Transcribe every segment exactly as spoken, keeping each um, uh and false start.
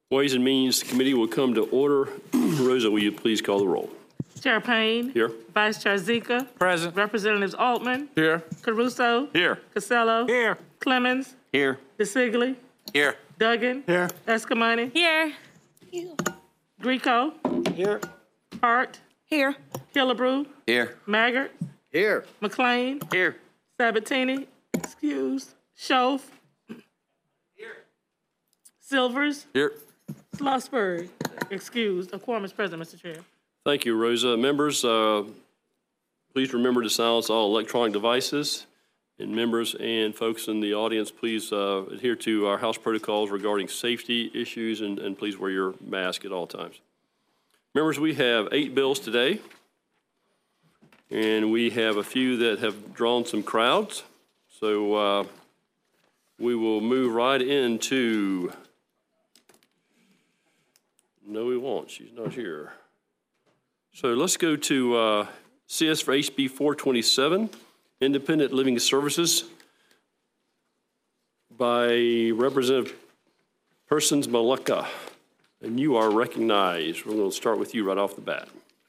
Ways and Means Committee will come to order. Rosa, will you please call the roll? Chair Payne. Here. Vice Chair Zika. Present. Representatives Altman. Here. Caruso. Here. Casello. Here. Clemens. Here. DeSigley. Here. Duggan. Here. Escamani. Here. Greco. Here. Hart. Here. Hillebrew. Here. Maggart. Here. McLean. Here. Sabatini. Excused. Schoaf. Here. Silvers. Here. Schlossberg. Excused. A quorum is present, Mister Chair. Thank you, Rosa. Members, uh, please remember to silence all electronic devices. And members and folks in the audience, please uh, adhere to our House protocols regarding safety issues, and, and please wear your mask at all times. Members, we have eight bills today, and we have a few that have drawn some crowds. So uh, we will move right into, no we won't, she's not here. So let's go to uh, C S for H B four twenty-seven. Independent Living Services by Representative Persons Maleka. And you are recognized. We're going to start with you right off the bat.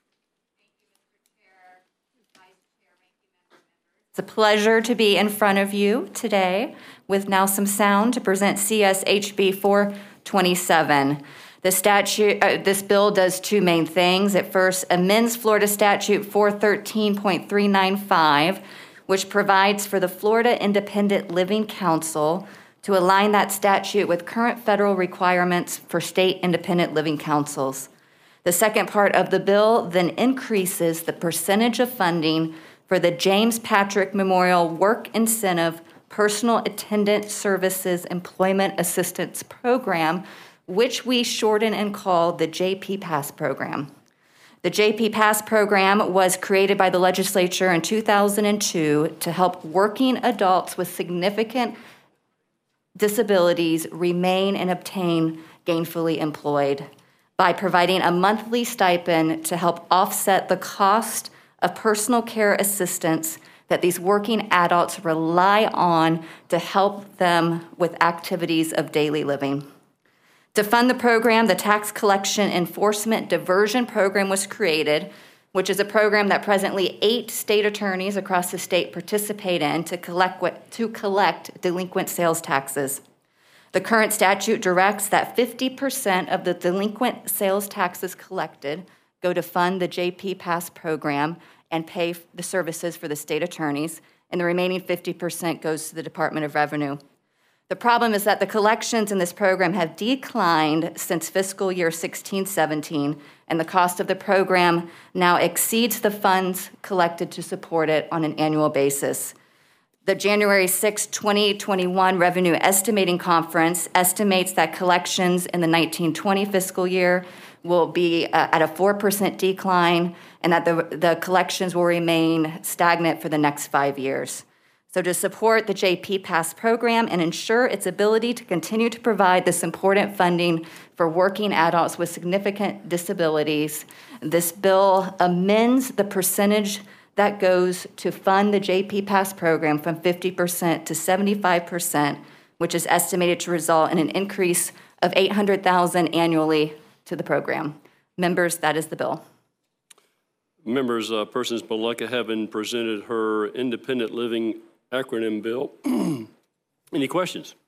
It's a pleasure to be in front of you today with now some sound to present C S H B four twenty-seven. The statute, uh, this bill does two main things. It first amends Florida Statute four thirteen point three nine five, which provides for the Florida Independent Living Council to align that statute with current federal requirements for state independent living councils. The second part of the bill then increases the percentage of funding for the James Patrick Memorial Work Incentive Personal Attendant Services Employment Assistance Program, which we shorten and call the J P PASS program. The J P PASS program was created by the legislature in two thousand two to help working adults with significant disabilities remain and obtain gainfully employed by providing a monthly stipend to help offset the cost of personal care assistance that these working adults rely on to help them with activities of daily living. To fund the program, the Tax Collection Enforcement Diversion Program was created, which is a program that presently eight state attorneys across the state participate in to collect, what, to collect delinquent sales taxes. The current statute directs that fifty percent of the delinquent sales taxes collected go to fund the J P PASS program and pay the services for the state attorneys, and the remaining fifty percent goes to the Department of Revenue. The problem is that the collections in this program have declined since fiscal year sixteen seventeen, and the cost of the program now exceeds the funds collected to support it on an annual basis. The January sixth, twenty twenty-one Revenue Estimating Conference estimates that collections in the nineteen twenty fiscal year will be uh, at a four percent decline, and that the, the collections will remain stagnant for the next five years. So to support the J P PASS program and ensure its ability to continue to provide this important funding for working adults with significant disabilities, this bill amends the percentage that goes to fund the J P PASS program from fifty percent to seventy-five percent, which is estimated to result in an increase of eight hundred thousand dollars annually to the program. Members, that is the bill. Members, uh, Persons Maleka having presented her independent living acronym bill. Any questions?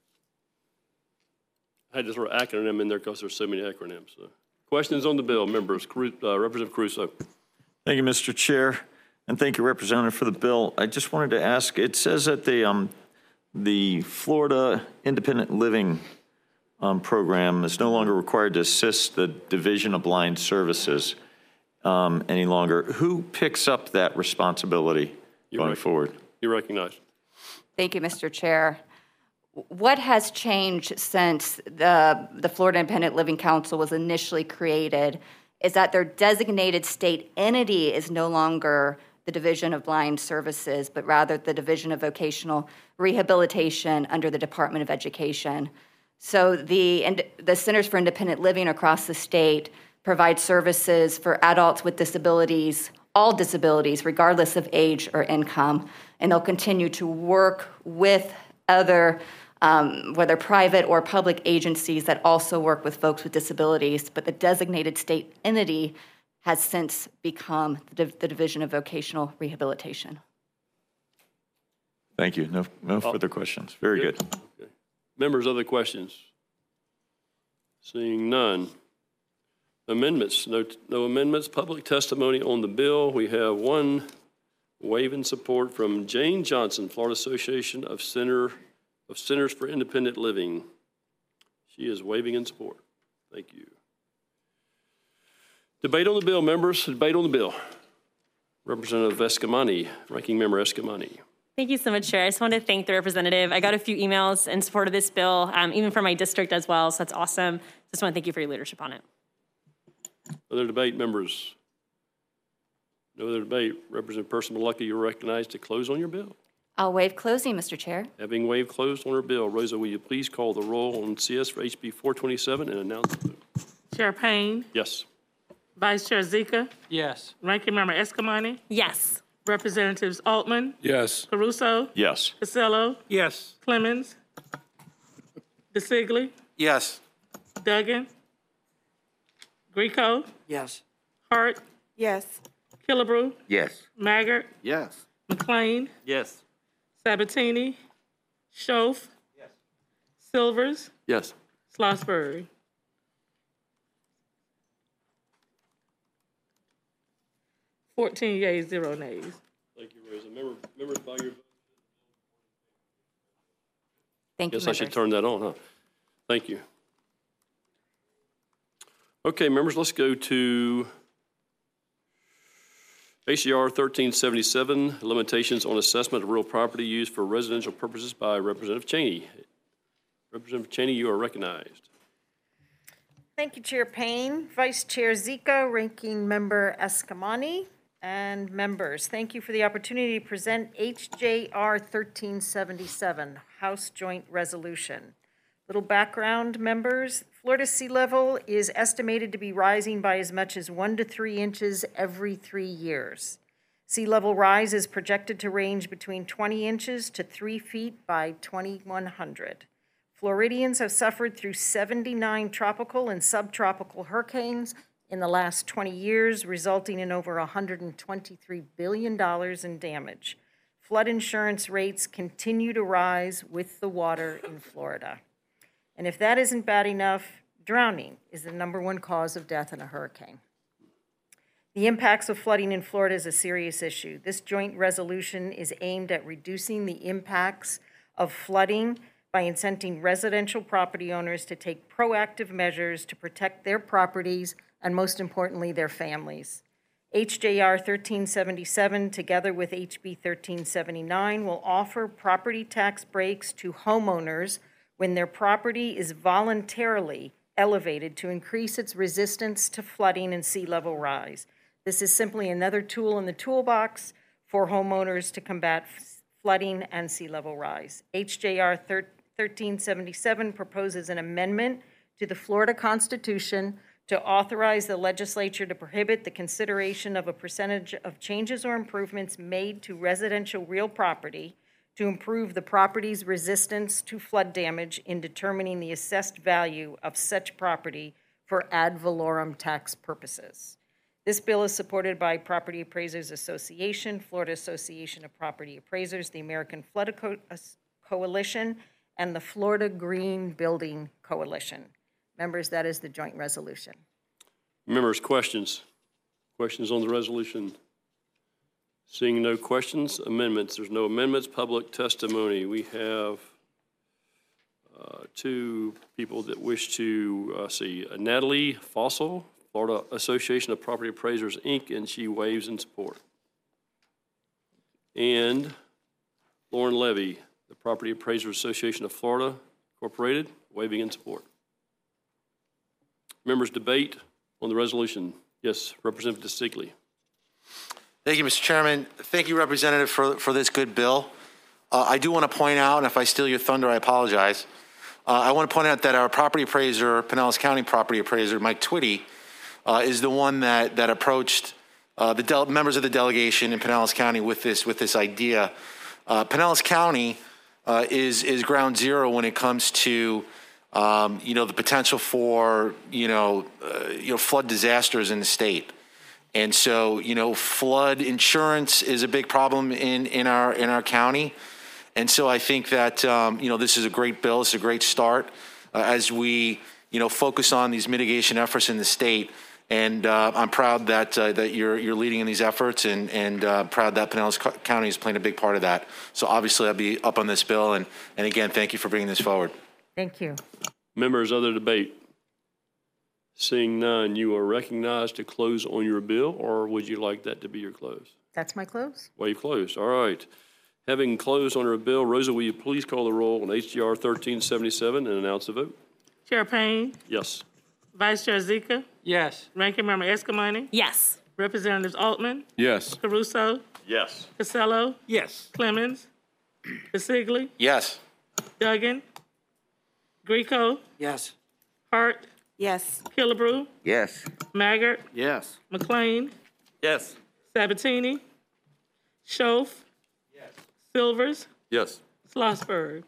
I had to throw acronym in there because there's so many acronyms. So. Questions on the bill, members? Uh, Representative Caruso. Thank you, Mister Chair, and thank you, Representative, for the bill. I just wanted to ask, it says that the, um, the Florida Independent Living um, Program is no longer required to assist the Division of Blind Services um, any longer. Who picks up that responsibility You're going right. forward? You recognize. Thank you, Mister Chair. What has changed since the, the Florida Independent Living Council was initially created is that their designated state entity is no longer the Division of Blind Services, but rather the Division of Vocational Rehabilitation under the Department of Education. So the, the Centers for Independent Living across the state provide services for adults with disabilities, all disabilities, regardless of age or income, and they'll continue to work with other um, whether private or public agencies that also work with folks with disabilities, but the designated state entity has since become the, the Division of Vocational Rehabilitation. Thank you. No, no further questions. Very good. Okay. Members, other questions? Seeing none. Amendments, no, no amendments. Public testimony on the bill. We have one wave in support from Jane Johnson, Florida Association of Center of Centers for Independent Living. She is waving in support. Thank you. Debate on the bill, members. Debate on the bill. Representative Escamani, Ranking Member Escamani. Thank you so much, Chair. I just want to thank the representative. I got a few emails in support of this bill, um, even from my district as well, so that's awesome. Just want to thank you for your leadership on it. Other debate, members? No other debate. Representative Person Malucka, you're recognized to close on your bill. I'll waive closing, Mister Chair. Having waived closed on her bill, Rosa, will you please call the roll on C S for H B four twenty-seven and announce the vote? Chair Payne, Yes. Vice Chair Zika, Yes. Ranking Member Escamani, Yes. Representatives Altman, Yes. Caruso, Yes. Casello, Yes. Clemens, DeSigley, Yes. Duggan, Greco, Yes. Hart, Yes. Killebrew, Yes. Maggart, Yes. McLean, Yes. Sabatini, Schoaf, Silvers, Yes. Schlossberg. Fourteen yeas, zero nays. Thank you, Rosa. Member, members, by your vote. Thank you, Guess I should members. turn that on, huh? Thank you. Okay, members, let's go to H C R thirteen seventy-seven, limitations on assessment of real property used for residential purposes by Representative Cheney. Representative Cheney, you are recognized. Thank you, Chair Payne, Vice Chair Zika, Ranking Member Escamani, and members. Thank you for the opportunity to present H J R thirteen seventy-seven, House Joint Resolution. Little background, members. Florida sea level is estimated to be rising by as much as one to three inches every three years. Sea level rise is projected to range between twenty inches to three feet by twenty-one hundred. Floridians have suffered through seventy-nine tropical and subtropical hurricanes in the last twenty years, resulting in over one hundred twenty-three billion dollars in damage. Flood insurance rates continue to rise with the water in Florida. And if that isn't bad enough, drowning is the number one cause of death in a hurricane. The impacts of flooding in Florida is a serious issue. This joint resolution is aimed at reducing the impacts of flooding by incenting residential property owners to take proactive measures to protect their properties and, most importantly, their families. H J R thirteen seventy-seven, together with H B thirteen seventy-nine, will offer property tax breaks to homeowners when their property is voluntarily elevated to increase its resistance to flooding and sea level rise. This is simply another tool in the toolbox for homeowners to combat flooding and sea level rise. H J R thirteen seventy-seven proposes an amendment to the Florida Constitution to authorize the legislature to prohibit the consideration of a percentage of changes or improvements made to residential real property to improve the property's resistance to flood damage in determining the assessed value of such property for ad valorem tax purposes. This bill is supported by Property Appraisers Association, Florida Association of Property Appraisers, the American Flood Co- Coalition, and the Florida Green Building Coalition. Members, that is the joint resolution. Members, questions? Questions on the resolution? Seeing no questions, amendments. There's no amendments, public testimony. We have uh, two people that wish to uh, see. Uh, Natalie Fossil, Florida Association of Property Appraisers, Incorporated, and she waves in support. And Lauren Levy, the Property Appraisers Association of Florida, Incorporated, waving in support. Members, debate on the resolution. Yes, Representative DeSigley. Thank you, Mister Chairman. Thank you, Representative, for, for this good bill. Uh, I do want to point out, and if I steal your thunder, I apologize. Uh, I want to point out that our property appraiser, Pinellas County property appraiser, Mike Twitty, uh, is the one that, that approached uh, the del- members of the delegation in Pinellas County with this, with this idea. Uh, Pinellas County uh, is is ground zero when it comes to um, you know the potential for you know uh, you know flood disasters in the state. And so, you know, flood insurance is a big problem in, in our in our county. And so I think that, um, you know, this is a great bill. It's a great start uh, as we, you know, focus on these mitigation efforts in the state. And uh, I'm proud that uh, that you're you're leading in these efforts, and and uh, proud that Pinellas County is playing a big part of that. So obviously, I'll be up on this bill. And and again, thank you for bringing this forward. Thank you. Members, other debate? Seeing none, you are recognized to close on your bill, or would you like that to be your close? That's my close. Well, you've closed. All right. Having closed on your bill, Rosa, will you please call the roll on H J R thirteen seventy-seven and announce the vote? Chair Payne, Yes. Vice Chair Zika, Yes. Ranking Member Escamani, Yes. Representatives Altman, Yes. Caruso, Yes. Casello, Yes. Clemens, Casigli, Yes. Duggan, Greco, Yes. Hart, Yes. Killebrew, Yes. Maggart, Yes. McLean, Yes. Sabatini, Schoaf, Silvers, Yes. Schlossberg.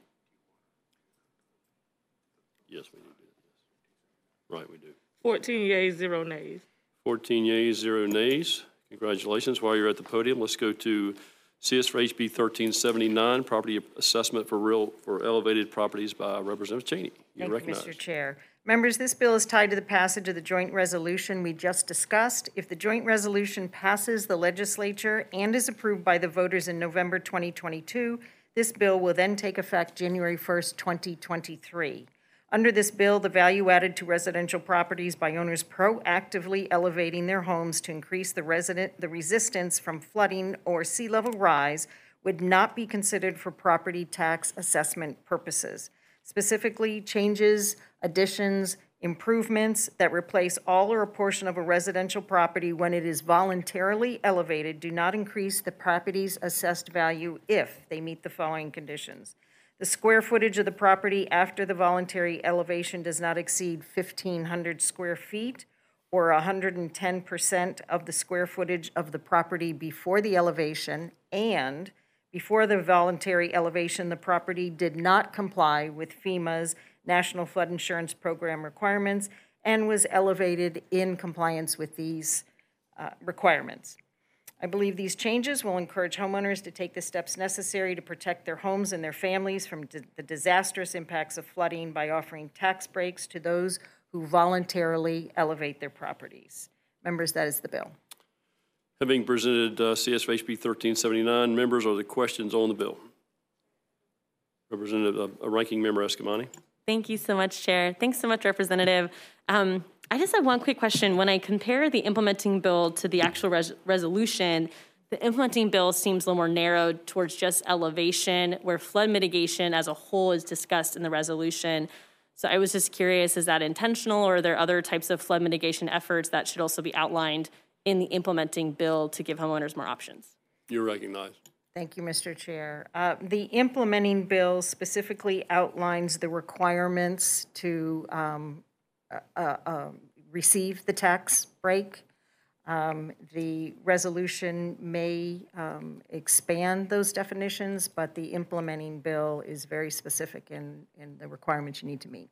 Yes, we do. Right, we do. fourteen yeas, zero nays. fourteen yeas, zero nays. Congratulations. While you're at the podium, let's go to C S for H B thirteen seventy-nine, property assessment for real for elevated properties by Representative Cheney. You're Thank you, recognized. Mister Chair. Members, this bill is tied to the passage of the joint resolution we just discussed. If the joint resolution passes the legislature and is approved by the voters in November twenty twenty-two, this bill will then take effect January first, twenty twenty-three. Under this bill, the value added to residential properties by owners proactively elevating their homes to increase the resident the resistance from flooding or sea level rise would not be considered for property tax assessment purposes. Specifically, changes, additions, improvements that replace all or a portion of a residential property when it is voluntarily elevated do not increase the property's assessed value if they meet the following conditions. The square footage of the property after the voluntary elevation does not exceed fifteen hundred square feet or one hundred ten percent of the square footage of the property before the elevation, and before the voluntary elevation, the property did not comply with FEMA's National Flood Insurance Program requirements and was elevated in compliance with these uh, requirements. I believe these changes will encourage homeowners to take the steps necessary to protect their homes and their families from di- the disastrous impacts of flooding by offering tax breaks to those who voluntarily elevate their properties. Members, that is the bill. Having presented uh, C S H B thirteen seventy-nine, members, are there questions on the bill? Representative, uh, Ranking Member Escamani. Thank you so much, Chair. Thanks so much, Representative. Um, I just have one quick question. When I compare the implementing bill to the actual res- resolution, the implementing bill seems a little more narrowed towards just elevation, where flood mitigation as a whole is discussed in the resolution. So I was just curious, is that intentional, or are there other types of flood mitigation efforts that should also be outlined in the implementing bill to give homeowners more options? You're recognized. Thank you, Mister Chair. Uh, the implementing bill specifically outlines the requirements to um, uh, uh, receive the tax break. Um, the resolution may um, expand those definitions, but the implementing bill is very specific in, in the requirements you need to meet.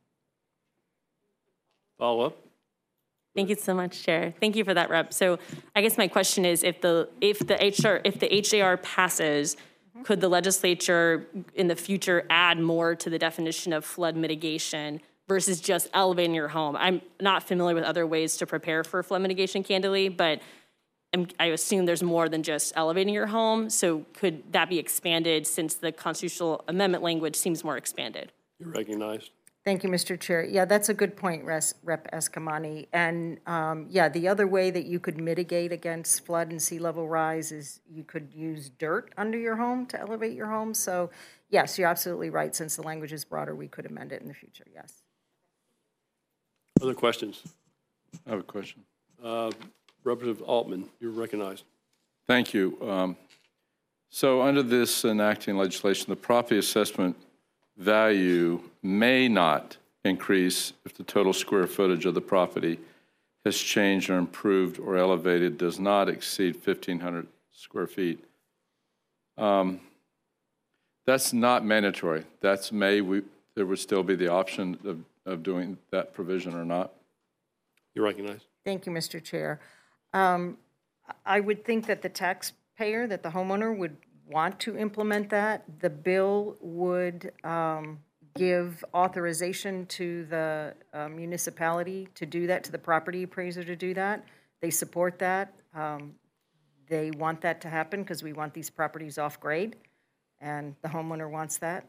Follow up? Thank you so much, Chair. Thank you for that, Rep. So I guess my question is, if the if the H R if the H J R passes, mm-hmm. could the legislature in the future add more to the definition of flood mitigation versus just elevating your home? I'm not familiar with other ways to prepare for flood mitigation, candidly, but I'm, I assume there's more than just elevating your home. So could that be expanded, since the constitutional amendment language seems more expanded? You're recognized. Thank you, Mister Chair. Yeah, that's a good point, Res, Rep Escamani. And um, yeah, the other way that you could mitigate against flood and sea level rise is you could use dirt under your home to elevate your home. So yes, you're absolutely right. Since the language is broader, we could amend it in the future, yes. Other questions? I have a question. Uh, Representative Altman, you're recognized. Thank you. Um, so under this enacting legislation, the property assessment value may not increase if the total square footage of the property has changed or improved or elevated, does not exceed fifteen hundred square feet. Um, That's not mandatory. That's may, we, there would still be the option of, of doing that provision or not. You recognize. Thank you, Mister Chair. Um, I would think that the taxpayer, that the homeowner would want to implement that. The bill would um, give authorization to the uh, municipality to do that, to the property appraiser to do that. They support that. Um, They want that to happen because we want these properties off grade, and the homeowner wants that.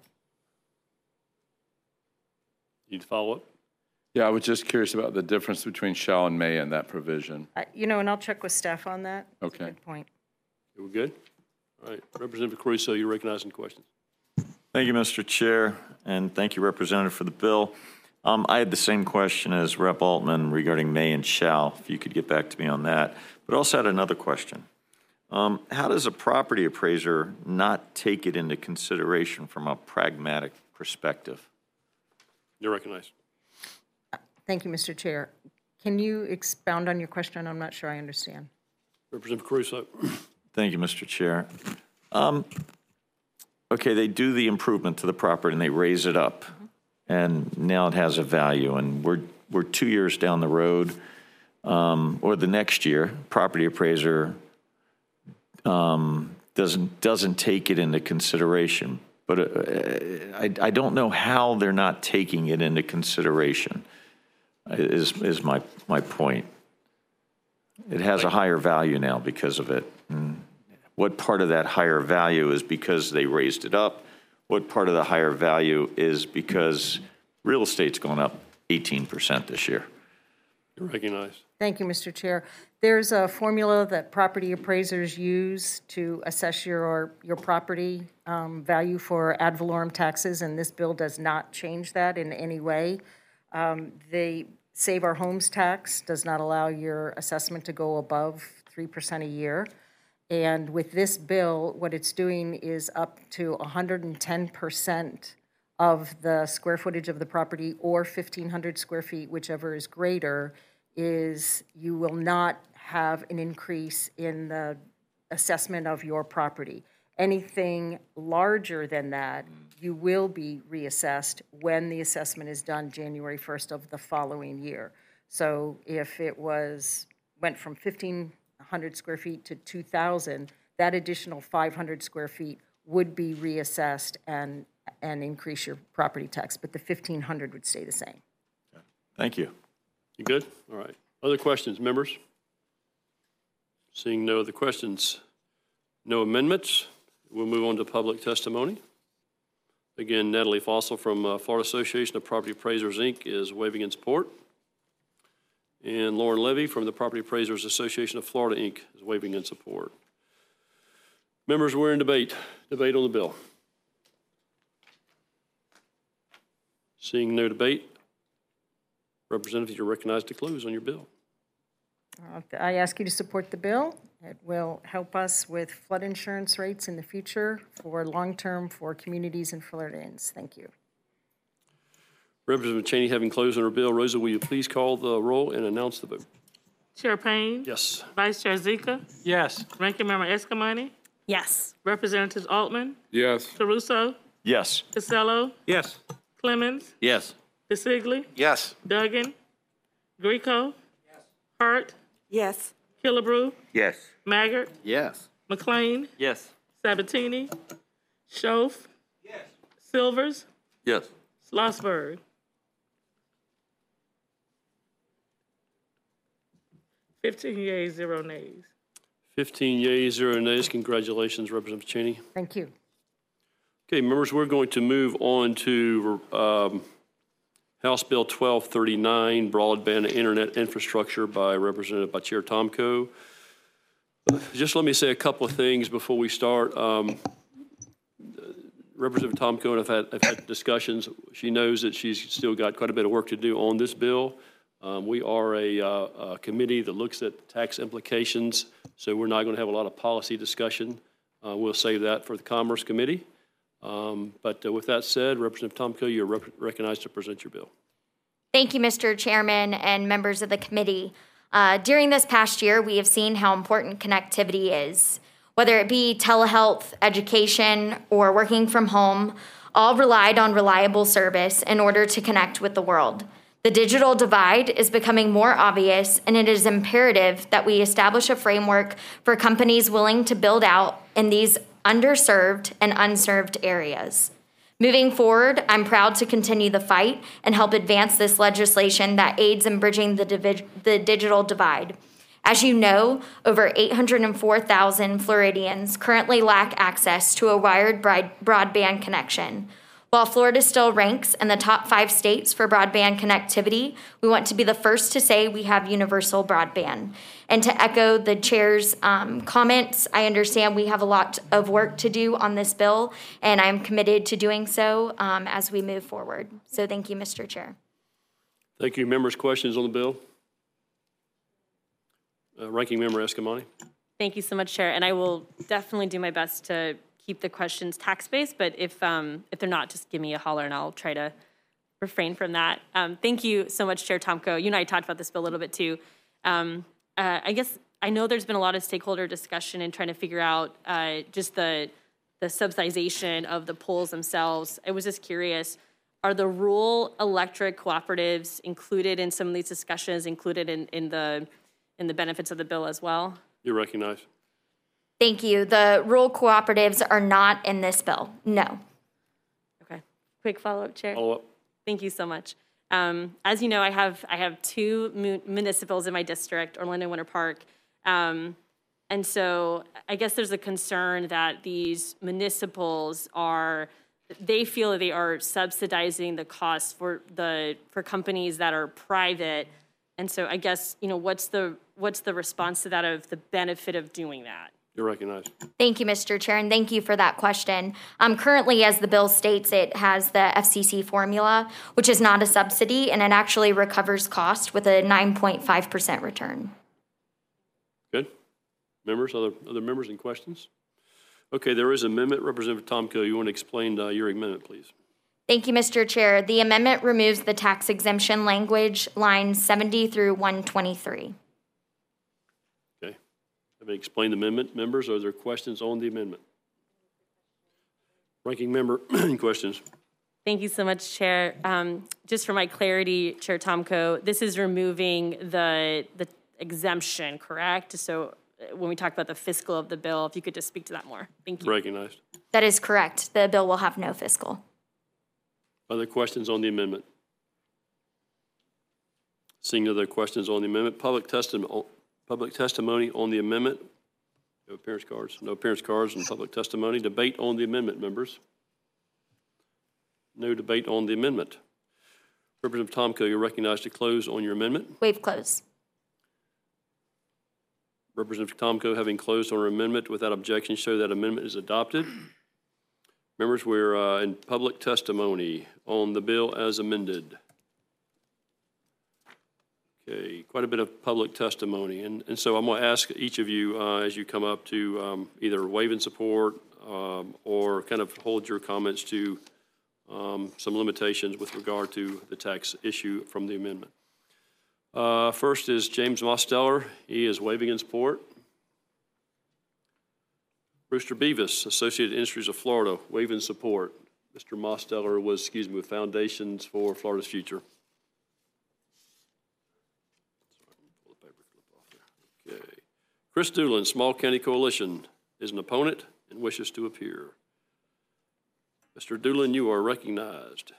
Need to follow up? Yeah, I was just curious about the difference between shall and may in that provision. Uh, You know, and I'll check with staff on that. That's a Okay. good point. We're good? All right. Representative Caruso, you're recognizing questions. Thank you, Mister Chair, and thank you, Representative, for the bill. Um, I had the same question as Rep Altman regarding may and shall, if you could get back to me on that. But also had another question. Um, how does a property appraiser not take it into consideration from a pragmatic perspective? You're recognized. Thank you, Mister Chair. Can you expound on your question? I'm not sure I understand. Representative Caruso. Thank you, Mister Chair. Um, okay, they do the improvement to the property and they raise it up, and now it has a value. And we're we're two years down the road, um, or the next year, property appraiser um, doesn't doesn't take it into consideration. But uh, I I don't know how they're not taking it into consideration. Is is my my point. It has a higher value now because of it. And what part of that higher value is because they raised it up? What part of the higher value is because real estate's gone up eighteen percent this year? You're recognized. Thank you, Mister Chair. There's a formula that property appraisers use to assess your, your property um, value for ad valorem taxes, and this bill does not change that in any way. Um, the Save Our Homes tax does not allow your assessment to go above three percent a year. And with this bill, what it's doing is up to one hundred ten percent of the square footage of the property, or fifteen hundred square feet, whichever is greater, is you will not have an increase in the assessment of your property. Anything larger than that, you will be reassessed when the assessment is done January first of the following year. So if it was, went from fifteen hundred square feet to two thousand, that additional five hundred square feet would be reassessed and, and increase your property tax, but the fifteen hundred would stay the same. Thank you. You good? All right. Other questions, members? Seeing no other questions, no amendments, we'll move on to public testimony. Again, Natalie Fossil from uh, Florida Association of Property Appraisers, Incorporated is waving in support. And Lauren Levy from the Property Appraisers Association of Florida, Incorporated is waving in support. Members, we're in debate. Debate on the bill. Seeing no debate, Representative, you're recognized to close on your bill. Uh, I ask you to support the bill. It will help us with flood insurance rates in the future for long-term for communities and Floridians. Thank you. Representative Cheney having closed on her bill. Rosa, will you please call the roll and announce the vote? Chair Payne? Yes. Vice Chair Zika? Yes. Ranking Member Escamani? Yes. Representatives Altman? Yes. Caruso? Yes. Casello? Yes. Clemens? Yes. DeSigley? Yes. Duggan? Greco? Hart? Yes. Killebrew? Yes. Maggart? Yes. McLean? Yes. Sabatini? Schoaf? Yes. Silvers? Yes. Schlossberg? Fifteen yeas, zero nays. fifteen yeas, zero nays. Congratulations, Representative Cheney. Thank you. Okay, members, we're going to move on to um, House Bill twelve thirty-nine, Broadband Internet Infrastructure by Representative by Chair Tomko. Just let me say a couple of things before we start. Um, Representative Tomko and I've had, I've had discussions. She knows that she's still got quite a bit of work to do on this bill. Um, we are a, uh, a committee that looks at tax implications, so we're not going to have a lot of policy discussion. Uh, we'll save that for the Commerce Committee. Um, but uh, with that said, Representative Tomko, you're rep recognized to present your bill. Thank you, Mister Chairman and members of the committee. Uh, during this past year, we have seen how important connectivity is. whether it be telehealth, education, or working from home, all relied on reliable service in order to connect with the world. The digital divide is becoming more obvious, and it is imperative that we establish a framework for companies willing to build out in these underserved and unserved areas. Moving forward, I'm proud to continue the fight and help advance this legislation that aids in bridging the, divi- the digital divide. As you know, over eight hundred four thousand Floridians currently lack access to a wired broadband connection. While Florida still ranks in the top five states for broadband connectivity, we want to be the first to say we have universal broadband. And to echo the chair's um, comments, I understand we have a lot of work to do on this bill, and I'm committed to doing so um, as we move forward. So thank you, Mister Chair. Thank you. Members, questions on the bill? Uh, Ranking Member Escamani. Thank you so much, Chair. And I will definitely do my best to keep the questions tax-based, but if um, if they're not, just give me a holler and I'll try to refrain from that. Um, thank you so much, Chair Tomko. You and I talked about this bill a little bit too. Um, uh, I guess I know there's been a lot of stakeholder discussion in trying to figure out uh, just the the subsidization of the poles themselves. I was just curious, are the rural electric cooperatives included in some of these discussions, included in, in the in the benefits of the bill as well? You're recognized. Thank you. The rural cooperatives are not in this bill. No. Okay. Quick follow-up, Chair. Follow-up. Thank you so much. Um, as you know, I have I have two mu- municipals in my district, Orlando and Winter Park, um, and so I guess there's a concern that these municipals are they feel that they are subsidizing the costs for the for companies that are private, and so I guess you know what's the what's the response to that of the benefit of doing that? You're recognized. Thank you, Mister Chair, and thank you for that question. Um, currently, as the bill states, it has the F C C formula, which is not a subsidy, and it actually recovers cost with a nine point five percent return. Good. Members, other other members and questions? Okay, there is an amendment. Representative Tomko, you want to explain uh, your amendment, please? Thank you, Mister Chair. The amendment removes the tax exemption language, lines seventy through one twenty-three. Have you explained the amendment, members? Are there questions on the amendment? Ranking Member, any questions? Thank you so much, Chair. Um, just for my clarity, Chair Tomko, this is removing the the exemption, correct? So when we talk about the fiscal of the bill, if you could just speak to that more. Thank you. Recognized. That is correct. The bill will have no fiscal. Other questions on the amendment? Seeing other questions on the amendment, public testimony. Public testimony on the amendment. No appearance cards. No appearance cards and public testimony. Debate on the amendment, members. No debate on the amendment. Representative Tomko, you're recognized to close on your amendment. Waive close. Representative Tomko, having closed on her amendment without objection, show that amendment is adopted. Members, we're uh, in public testimony on the bill as amended. Okay, quite a bit of public testimony. And, and so I'm going to ask each of you uh, as you come up to um, either waive in support um, or kind of hold your comments to um, some limitations with regard to the tax issue from the amendment. Uh, first is James Mosteller. He is waiving in support. Brewster Beavis, Associated Industries of Florida, waive in support. Mister Mosteller was, excuse me, with Foundations for Florida's Future. Okay. Chris Doolin, Small County Coalition, is an opponent and wishes to appear. Mister Doolin, you are recognized.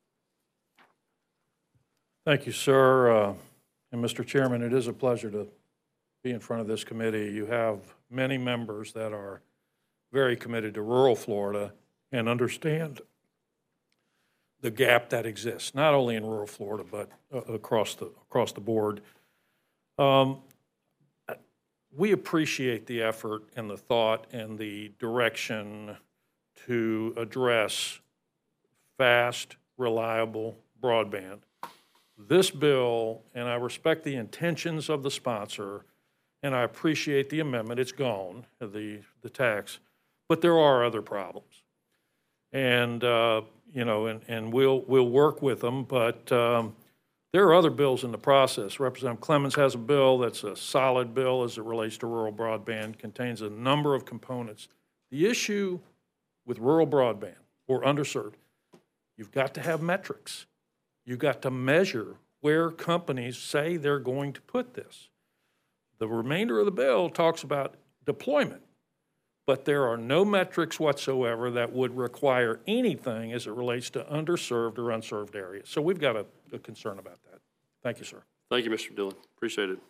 Thank you, sir. Uh, and Mister Chairman, it is a pleasure to be in front of this committee. You have many members that are very committed to rural Florida and understand the gap that exists, not only in rural Florida, but uh, across the across the board. Um, we appreciate the effort and the thought and the direction to address fast, reliable broadband. This bill, and I respect the intentions of the sponsor, and I appreciate the amendment, it's gone, the, the tax, but there are other problems. And, uh, you know, and, and we'll, we'll work with them, but um, There are other bills in the process. Representative Clemens has a bill that's a solid bill as it relates to rural broadband, contains a number of components. The issue with rural broadband or underserved, you've got to have metrics. You've got to measure where companies say they're going to put this. The remainder of the bill talks about deployment, but there are no metrics whatsoever that would require anything as it relates to underserved or unserved areas. So we've got a, a concern about that. Thank you, sir. Thank you, Mister Dillon. Appreciate it.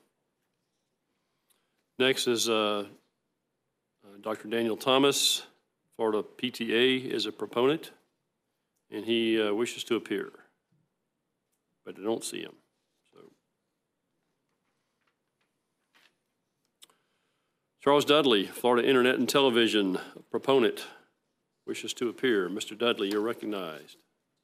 Next is uh, uh, Doctor Daniel Thomas, Florida P T A, is a proponent, and he uh, wishes to appear, but I don't see him. So, Charles Dudley, Florida Internet and Television proponent, wishes to appear. Mister Dudley, you're recognized.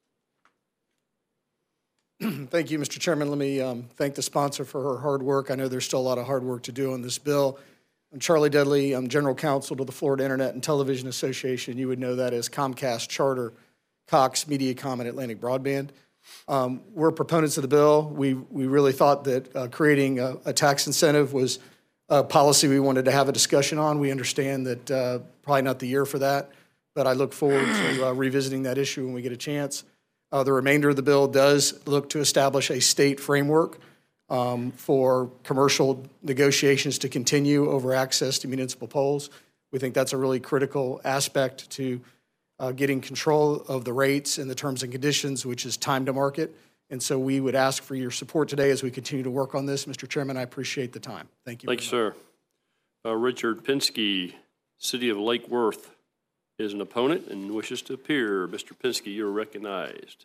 Thank you, Mister Chairman. Let me um, thank the sponsor for her hard work. I know there's still a lot of hard work to do on this bill. I'm Charlie Dudley. I'm General Counsel to the Florida Internet and Television Association. You would know that as Comcast, Charter, Cox, Mediacom, and Atlantic Broadband. Um, we're proponents of the bill. We, we really thought that uh, creating a, a tax incentive was a policy we wanted to have a discussion on. We understand that uh, probably not the year for that, but I look forward to uh, revisiting that issue when we get a chance. Uh, the remainder of the bill does look to establish a state framework um, for commercial negotiations to continue over access to municipal polls. We think that's a really critical aspect to uh, getting control of the rates and the terms and conditions, which is time to market. And so we would ask for your support today as we continue to work on this. Mister Chairman, I appreciate the time. Thank you. Thank you, sir. Uh, Richard Pinsky, City of Lake Worth, is an opponent and wishes to appear. Mister Pinsky, you're recognized.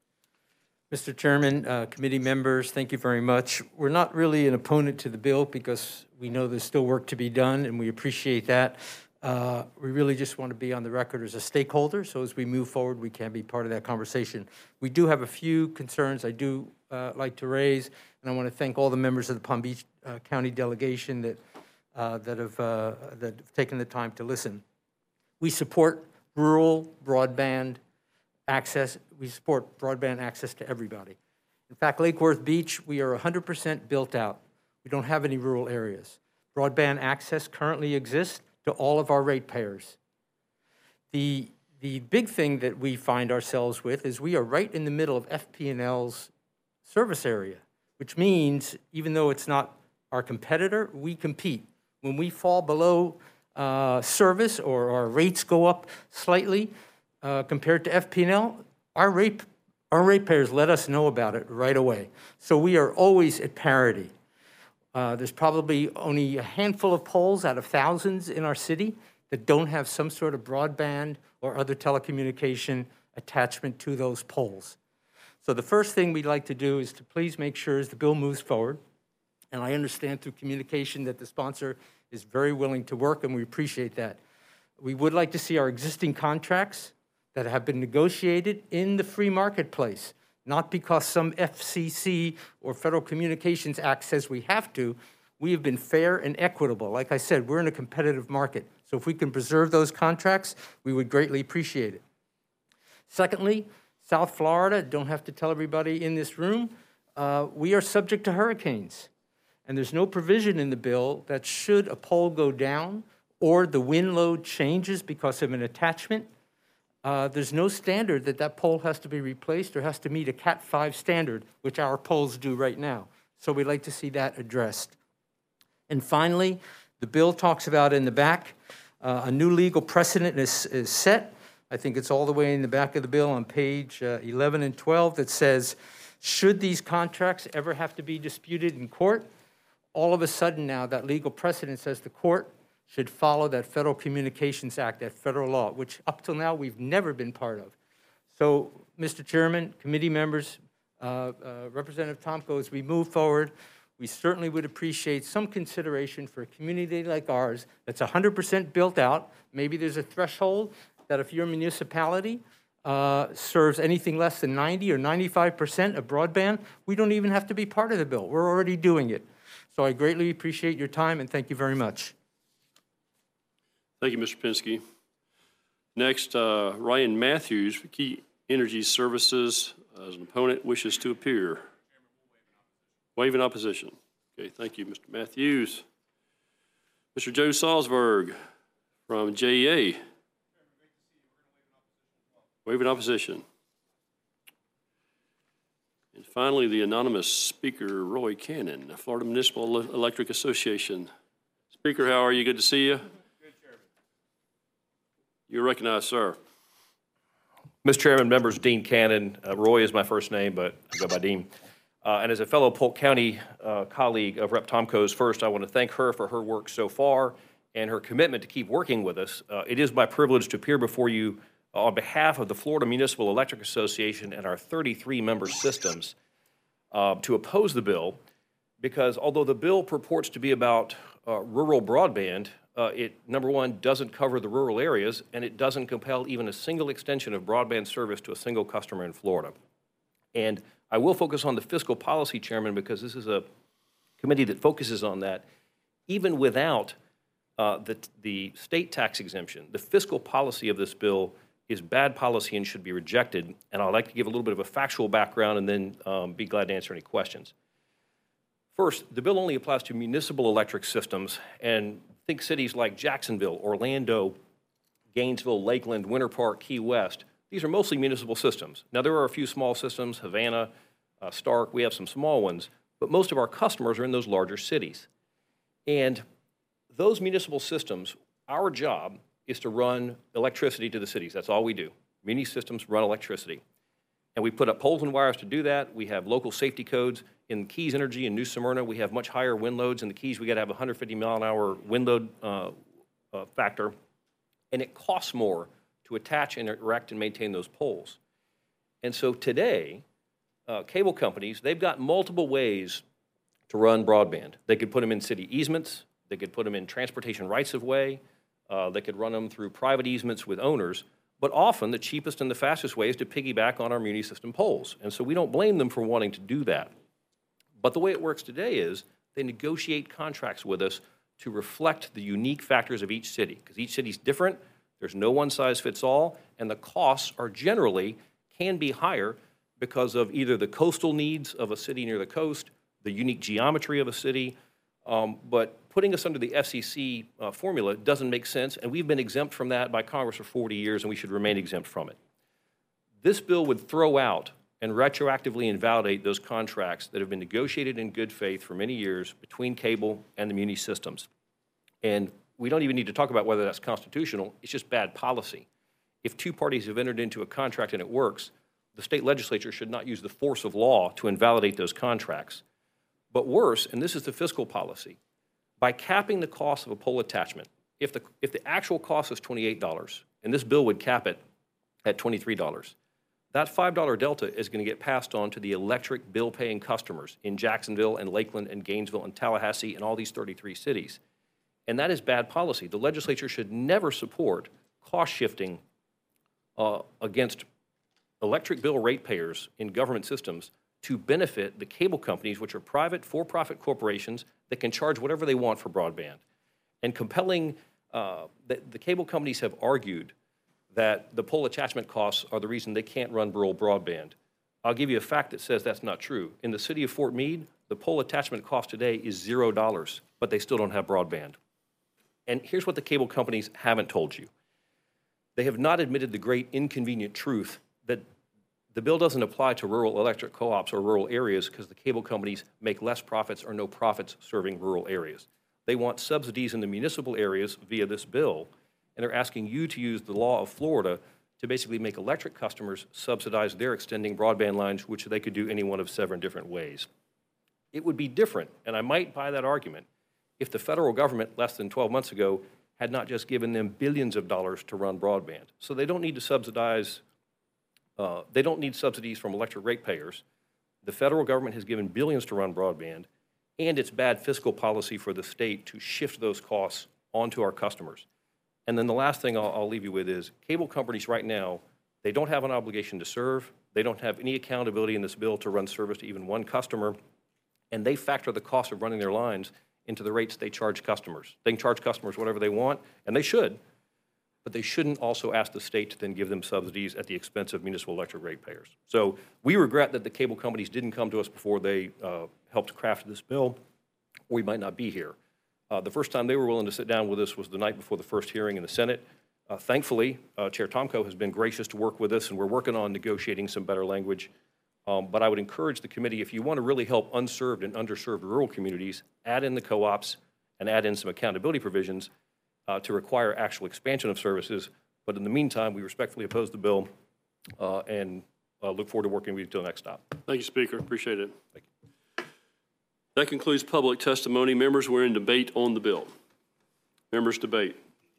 Mister Chairman, uh, committee members, thank you very much. We're not really an opponent to the bill because we know there's still work to be done, and we appreciate that. Uh, we really just want to be on the record as a stakeholder, so as we move forward, we can be part of that conversation. We do have a few concerns I do uh, like to raise, and I want to thank all the members of the Palm Beach uh, County delegation that, uh, that, have, uh, that have taken the time to listen. We support rural broadband access. We support broadband access to everybody. In fact, Lake Worth Beach, we are one hundred percent built out. We don't have any rural areas. Broadband access currently exists to all of our ratepayers. The, the big thing that we find ourselves with is we are right in the middle of F P and L's service area, which means even though it's not our competitor, we compete. When we fall below uh, service or our rates go up slightly uh, compared to F P and L, our rate, our ratepayers let us know about it right away. So we are always at parity. Uh, there's probably only a handful of poles out of thousands in our city that don't have some sort of broadband or other telecommunication attachment to those poles. So the first thing we'd like to do is to please make sure as the bill moves forward, and I understand through communication that the sponsor is very willing to work, and we appreciate that. We would like to see our existing contracts that have been negotiated in the free marketplace, not because some F C C or Federal Communications Act says we have to. We have been fair and equitable. Like I said, we're in a competitive market. So if we can preserve those contracts, we would greatly appreciate it. Secondly, South Florida, don't have to tell everybody in this room, uh, we are subject to hurricanes. And there's no provision in the bill that should a pole go down or the wind load changes because of an attachment, Uh, there's no standard that that pole has to be replaced or has to meet a Cat five standard, which our poles do right now. So we'd like to see that addressed. And finally, the bill talks about in the back, uh, a new legal precedent is, is set. I think it's all the way in the back of the bill on page uh, eleven and twelve that says, should these contracts ever have to be disputed in court, all of a sudden now that legal precedent says the court should follow that Federal Communications Act, that federal law, which up till now we've never been part of. So, Mister Chairman, committee members, uh, uh, Representative Tomko, as we move forward, we certainly would appreciate some consideration for a community like ours that's one hundred percent built out. Maybe there's a threshold that if your municipality uh, serves anything less than ninety or ninety-five percent of broadband, we don't even have to be part of the bill. We're already doing it. So I greatly appreciate your time, and thank you very much. Thank you, Mister Pinsky. Next, uh, Ryan Matthews, Key Energy Services, as an opponent, wishes to appear. Waive in opposition. Okay, thank you, Mister Matthews. Mister Joe Salzberg from J E A. Waive in opposition. And finally, the anonymous speaker, Roy Cannon, Florida Municipal Electric Association. Speaker, how are you? Good to see you. Good, Chairman. You're recognized, sir. Mister Chairman, members, Dean Cannon. Uh, Roy is my first name, but I go by Dean. Uh, and as a fellow Polk County uh, colleague of Representative Tomko's, first I want to thank her for her work so far and her commitment to keep working with us. Uh, it is my privilege to appear before you on behalf of the Florida Municipal Electric Association and our thirty-three member systems uh, to oppose the bill, because although the bill purports to be about uh, rural broadband, uh, it, number one, doesn't cover the rural areas, and it doesn't compel even a single extension of broadband service to a single customer in Florida. And I will focus on the fiscal policy, Chairman, because this is a committee that focuses on that. Even without uh, the, the state tax exemption, the fiscal policy of this bill is bad policy and should be rejected. And I'd like to give a little bit of a factual background and then um, be glad to answer any questions. First, the bill only applies to municipal electric systems, and think cities like Jacksonville, Orlando, Gainesville, Lakeland, Winter Park, Key West. These are mostly municipal systems. Now, there are a few small systems, Havana, uh, Stark, we have some small ones, but most of our customers are in those larger cities. And those municipal systems, our job is to run electricity to the cities. That's all we do. Muni systems run electricity. And we put up poles and wires to do that. We have local safety codes. In Keys Energy in New Smyrna, we have much higher wind loads. In the Keys, we got to have a one hundred fifty mile an hour wind load uh, uh, factor. And it costs more to attach and erect and maintain those poles. And so today, uh, cable companies, they've got multiple ways to run broadband. They could put them in city easements. They could put them in transportation rights of way. Uh, they could run them through private easements with owners. But often, the cheapest and the fastest way is to piggyback on our muni system poles. And so we don't blame them for wanting to do that. But the way it works today is they negotiate contracts with us to reflect the unique factors of each city, because each city's different. There's no one size fits all, and the costs are generally can be higher because of either the coastal needs of a city near the coast, the unique geometry of a city, um, but putting us under the F C C uh, formula doesn't make sense, and we've been exempt from that by Congress for forty years, and we should remain exempt from it. This bill would throw out and retroactively invalidate those contracts that have been negotiated in good faith for many years between cable and the muni systems. And we don't even need to talk about whether that's constitutional. It's just bad policy. If two parties have entered into a contract and it works, the state legislature should not use the force of law to invalidate those contracts. But worse, and this is the fiscal policy, by capping the cost of a pole attachment, if the, if the actual cost is twenty-eight dollars, and this bill would cap it at twenty-three dollars, that five dollar delta is going to get passed on to the electric bill-paying customers in Jacksonville and Lakeland and Gainesville and Tallahassee and all these thirty-three cities. And that is bad policy. The legislature should never support cost shifting uh, against electric bill ratepayers in government systems to benefit the cable companies, which are private, for-profit corporations that can charge whatever they want for broadband. And compelling, uh, the, the cable companies have argued that the pole attachment costs are the reason they can't run rural broadband. I'll give you a fact that says that's not true. In the city of Fort Meade, the pole attachment cost today is zero dollars, but they still don't have broadband. And here's what the cable companies haven't told you. They have not admitted the great inconvenient truth that the bill doesn't apply to rural electric co-ops or rural areas because the cable companies make less profits or no profits serving rural areas. They want subsidies in the municipal areas via this bill, and they're asking you to use the law of Florida to basically make electric customers subsidize their extending broadband lines, which they could do any one of seven different ways. It would be different, and I might buy that argument, if the federal government less than twelve months ago had not just given them billions of dollars to run broadband. So they don't need to subsidize, uh, they don't need subsidies from electric ratepayers. The federal government has given billions to run broadband, and it's bad fiscal policy for the state to shift those costs onto our customers. And then the last thing I'll, I'll leave you with is cable companies right now, they don't have an obligation to serve. They don't have any accountability in this bill to run service to even one customer. And they factor the cost of running their lines into the rates they charge customers. They can charge customers whatever they want, and they should. but they shouldn't also ask the state to then give them subsidies at the expense of municipal electric ratepayers. So we regret that the cable companies didn't come to us before they uh, helped craft this bill, or we might not be here. Uh, the first time they were willing to sit down with us was the night before the first hearing in the Senate. Uh, thankfully, uh, Chair Tomko has been gracious to work with us, and we're working on negotiating some better language. Um, but I would encourage the committee, if you want to really help unserved and underserved rural communities, add in the co-ops and add in some accountability provisions uh, to require actual expansion of services. But in the meantime, we respectfully oppose the bill uh, and uh, look forward to working with you until the next stop. Thank you, Speaker. Appreciate it. Thank you. That concludes public testimony. Members, we're in debate on the bill. Members debate.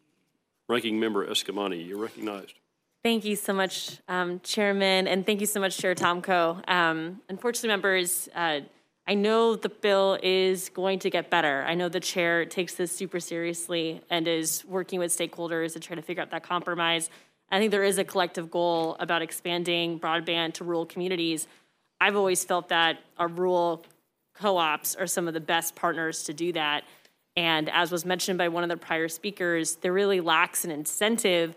Ranking Member Escamani, you're recognized. Thank you so much, um, Chairman, and thank you so much, Chair Tomko. Um, unfortunately, members, uh, I know the bill is going to get better. I know the chair takes this super seriously and is working with stakeholders to try to figure out that compromise. I think there is a collective goal about expanding broadband to rural communities. I've always felt that our rural co-ops are some of the best partners to do that. And as was mentioned by one of the prior speakers, there really lacks an incentive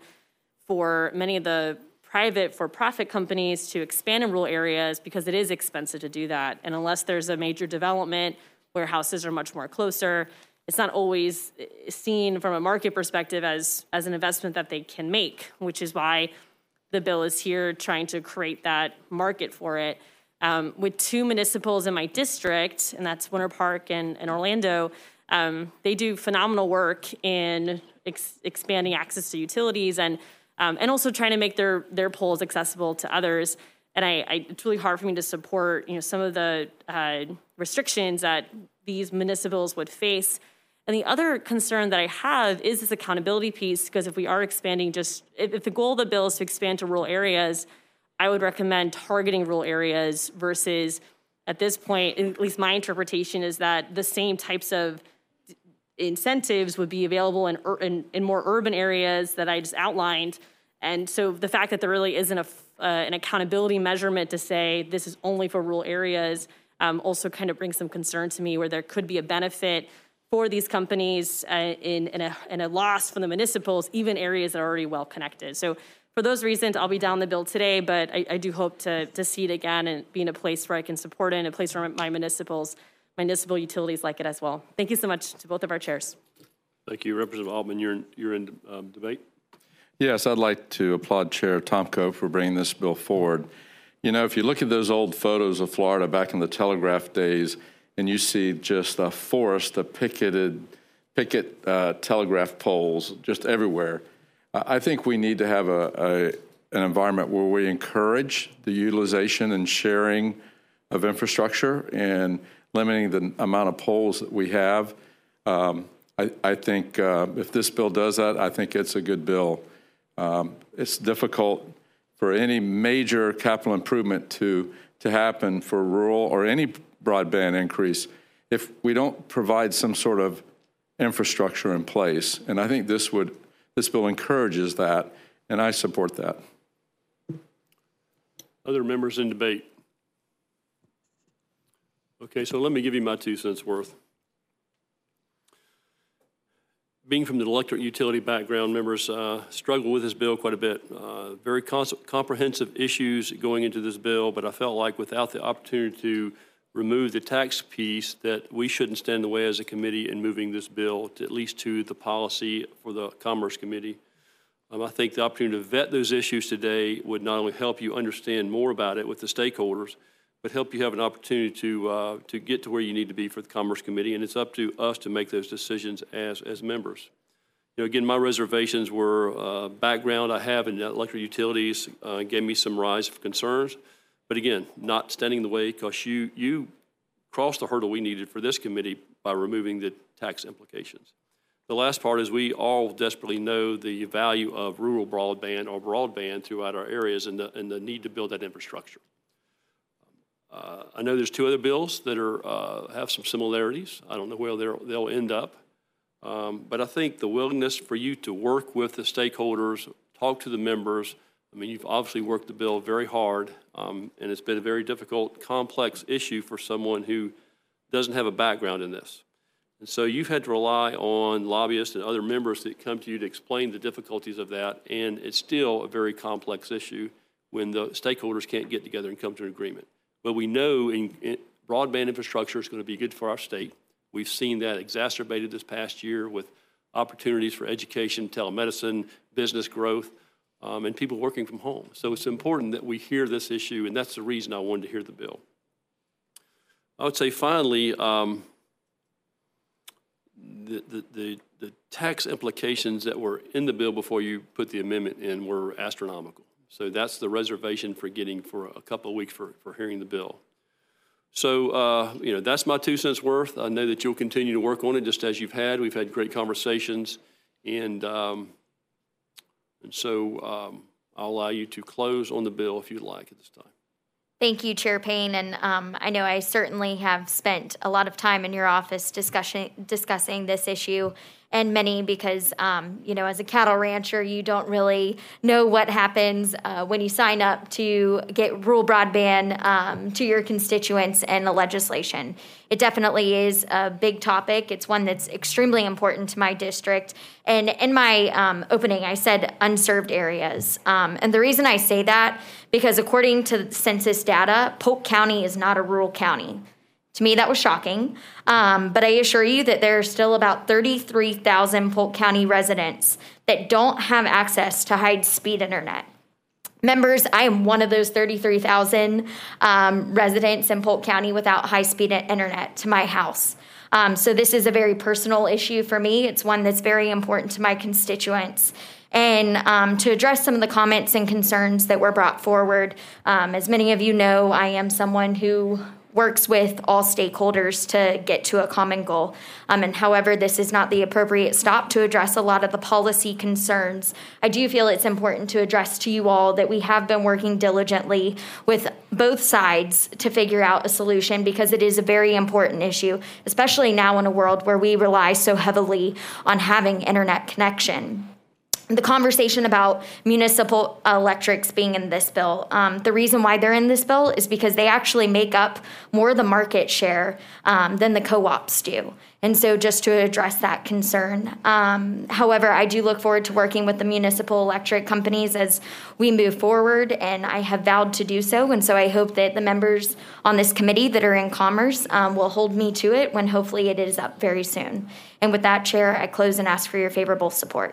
for many of the private for-profit companies to expand in rural areas because it is expensive to do that. And unless there's a major development where houses are much more closer, it's not always seen from a market perspective as, as an investment that they can make, which is why the bill is here trying to create that market for it. Um, with two municipals in my district, and that's Winter Park and, and Orlando, um, they do phenomenal work in ex expanding access to utilities and Um, and also trying to make their their polls accessible to others. And I, I, it's really hard for me to support, you know, some of the uh, restrictions that these municipals would face. And the other concern that I have is this accountability piece, because if we are expanding just, if, if the goal of the bill is to expand to rural areas, I would recommend targeting rural areas versus, at this point, at least my interpretation is that the same types of incentives would be available in, in, in more urban areas that I just outlined. And so the fact that there really isn't a, uh, an accountability measurement to say this is only for rural areas um, also kind of brings some concern to me, where there could be a benefit for these companies uh, in, in, a, in a loss from the municipals, even areas that are already well connected. So for those reasons, I'll be down the bill today, but I, I do hope to, to see it again and be in a place where I can support it, in a place where my municipals municipal utilities like it as well. Thank you so much to both of our chairs. Thank you. Representative Altman, you're in, you're in um, debate. Yes, I'd like to applaud Chair Tomko for bringing this bill forward. You know, if you look at those old photos of Florida back in the telegraph days, and you see just a forest of picketed, picket uh, telegraph poles just everywhere, I think we need to have a, a, an environment where we encourage the utilization and sharing of infrastructure and limiting the amount of poles that we have. Um, I, I think uh, if this bill does that, I think it's a good bill. Um, it's difficult for any major capital improvement to, to happen for rural or any broadband increase if we don't provide some sort of infrastructure in place. And I think this would, this bill encourages that, and I support that. Other members in debate? Okay, so let me give you my two cents worth. Being from the electric utility background, members uh, struggle with this bill quite a bit. Uh, very comprehensive issues going into this bill, but I felt like without the opportunity to remove the tax piece, that we shouldn't stand in the way as a committee in moving this bill to at least to the policy for the Commerce Committee. Um, I think the opportunity to vet those issues today would not only help you understand more about it with the stakeholders, but help you have an opportunity to uh, to get to where you need to be for the Commerce Committee, and it's up to us to make those decisions as as members. You know, again, my reservations were uh, background I have in electric utilities uh, gave me some rise of concerns, but again, not standing in the way because you you crossed the hurdle we needed for this committee by removing the tax implications. The last part is we all desperately know the value of rural broadband or broadband throughout our areas and the and the need to build that infrastructure. Uh, I know there's two other bills that are uh, have some similarities. I don't know where they'll, they'll end up. Um, but I think the willingness for you to work with the stakeholders, talk to the members. I mean, you've obviously worked the bill very hard, um, and it's been a very difficult, complex issue for someone who doesn't have a background in this. And so you've had to rely on lobbyists and other members that come to you to explain the difficulties of that, and it's still a very complex issue when the stakeholders can't get together and come to an agreement. But we know in, in broadband infrastructure is going to be good for our state. We've seen that exacerbated this past year with opportunities for education, telemedicine, business growth, um, and people working from home. So it's important that we hear this issue, and that's the reason I wanted to hear the bill. I would say finally, um, the, the, the, the tax implications that were in the bill before you put the amendment in were astronomical. So that's the reservation for getting for a couple of weeks for, for hearing the bill. So, uh, you know, that's my two cents worth. I know that you'll continue to work on it just as you've had. We've had great conversations. And, um, and so um, I'll allow you to close on the bill if you'd like at this time. Thank you, Chair Payne. And um, I know I certainly have spent a lot of time in your office discussing discussing this issue, and many because, um, you know, as a cattle rancher, you don't really know what happens uh, when you sign up to get rural broadband um, to your constituents and the legislation. It definitely is a big topic. It's one that's extremely important to my district. And in my um, opening, I said unserved areas. Um, and the reason I say that, because according to census data, Polk County is not a rural county. To me, that was shocking. Um, but I assure you that there are still about thirty-three thousand Polk County residents that don't have access to high-speed internet. Members, I am one of those thirty-three thousand um, residents in Polk County without high-speed internet to my house. Um, so this is a very personal issue for me. It's one that's very important to my constituents. And um, to address some of the comments and concerns that were brought forward, um, as many of you know, I am someone who works with all stakeholders to get to a common goal. Um, and however, this is not the appropriate stop to address a lot of the policy concerns. I do feel it's important to address to you all that we have been working diligently with both sides to figure out a solution, because it is a very important issue, especially now in a world where we rely so heavily on having internet connection. The conversation about municipal electrics being in this bill, um, the reason why they're in this bill is because they actually make up more of the market share um, than the co-ops do. And so just to address that concern. Um, however, I do look forward to working with the municipal electric companies as we move forward, and I have vowed to do so. And so I hope that the members on this committee that are in commerce um, will hold me to it when hopefully it is up very soon. And with that, Chair, I close and ask for your favorable support.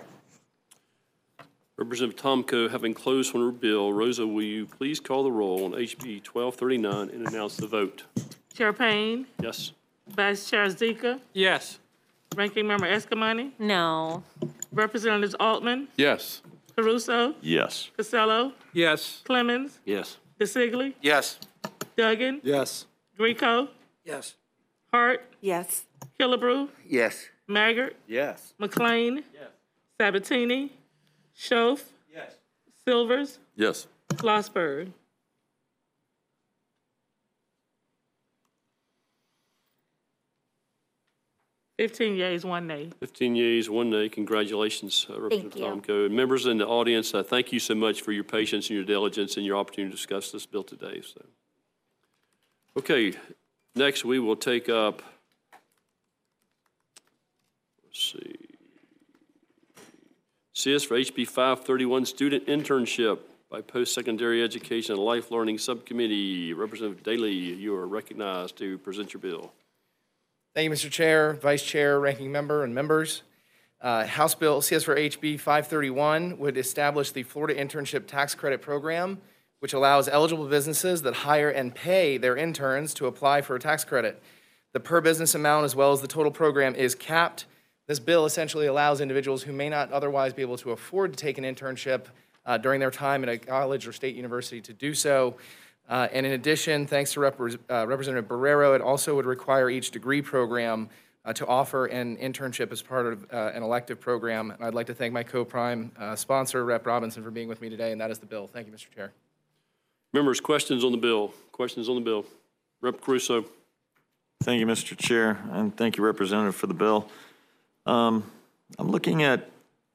Representative Tomko, having closed on her bill, Rosa, will you please call the roll on H B twelve thirty-nine and announce the vote? Chair Payne, Yes. Vice Chair Zika, Yes. Ranking Member Escamani, No. Representatives Altman, Yes. Caruso, Yes. Casello, Yes. Clemens, Yes. DeSigley, Yes. Duggan, Yes. Greco, Yes. Hart, Yes. Killebrew, Yes. Maggart, Yes. McLean, Sabatini, Schoaf, Yes. Silvers, Yes. Schlossberg. Fifteen yeas, one nay. fifteen yeas, one nay. Congratulations, uh, Representative you. Tomko. And members in the audience, uh, thank you so much for your patience and your diligence and your opportunity to discuss this bill today. So, okay, next we will take up, let's see, C S for H B five thirty-one, Student Internship by Post-Secondary Education and Life Learning Subcommittee. Representative Daly, you are recognized to present your bill. Thank you, Mister Chair, Vice Chair, Ranking Member, and members. Uh, House Bill C S for H B five thirty-one would establish the Florida Internship Tax Credit Program, which allows eligible businesses that hire and pay their interns to apply for a tax credit. The per business amount, as well as the total program, is capped. This bill essentially allows individuals who may not otherwise be able to afford to take an internship uh, during their time at a college or state university to do so. Uh, and in addition, thanks to Rep uh, Representative Barrero, it also would require each degree program uh, to offer an internship as part of uh, an elective program. And I'd like to thank my co-prime uh, sponsor, Representative Robinson, for being with me today, and that is the bill. Thank you, Mister Chair. Members, questions on the bill? Questions on the bill? Representative Caruso. Thank you, Mister Chair, and thank you, Representative, for the bill. Um, I'm looking at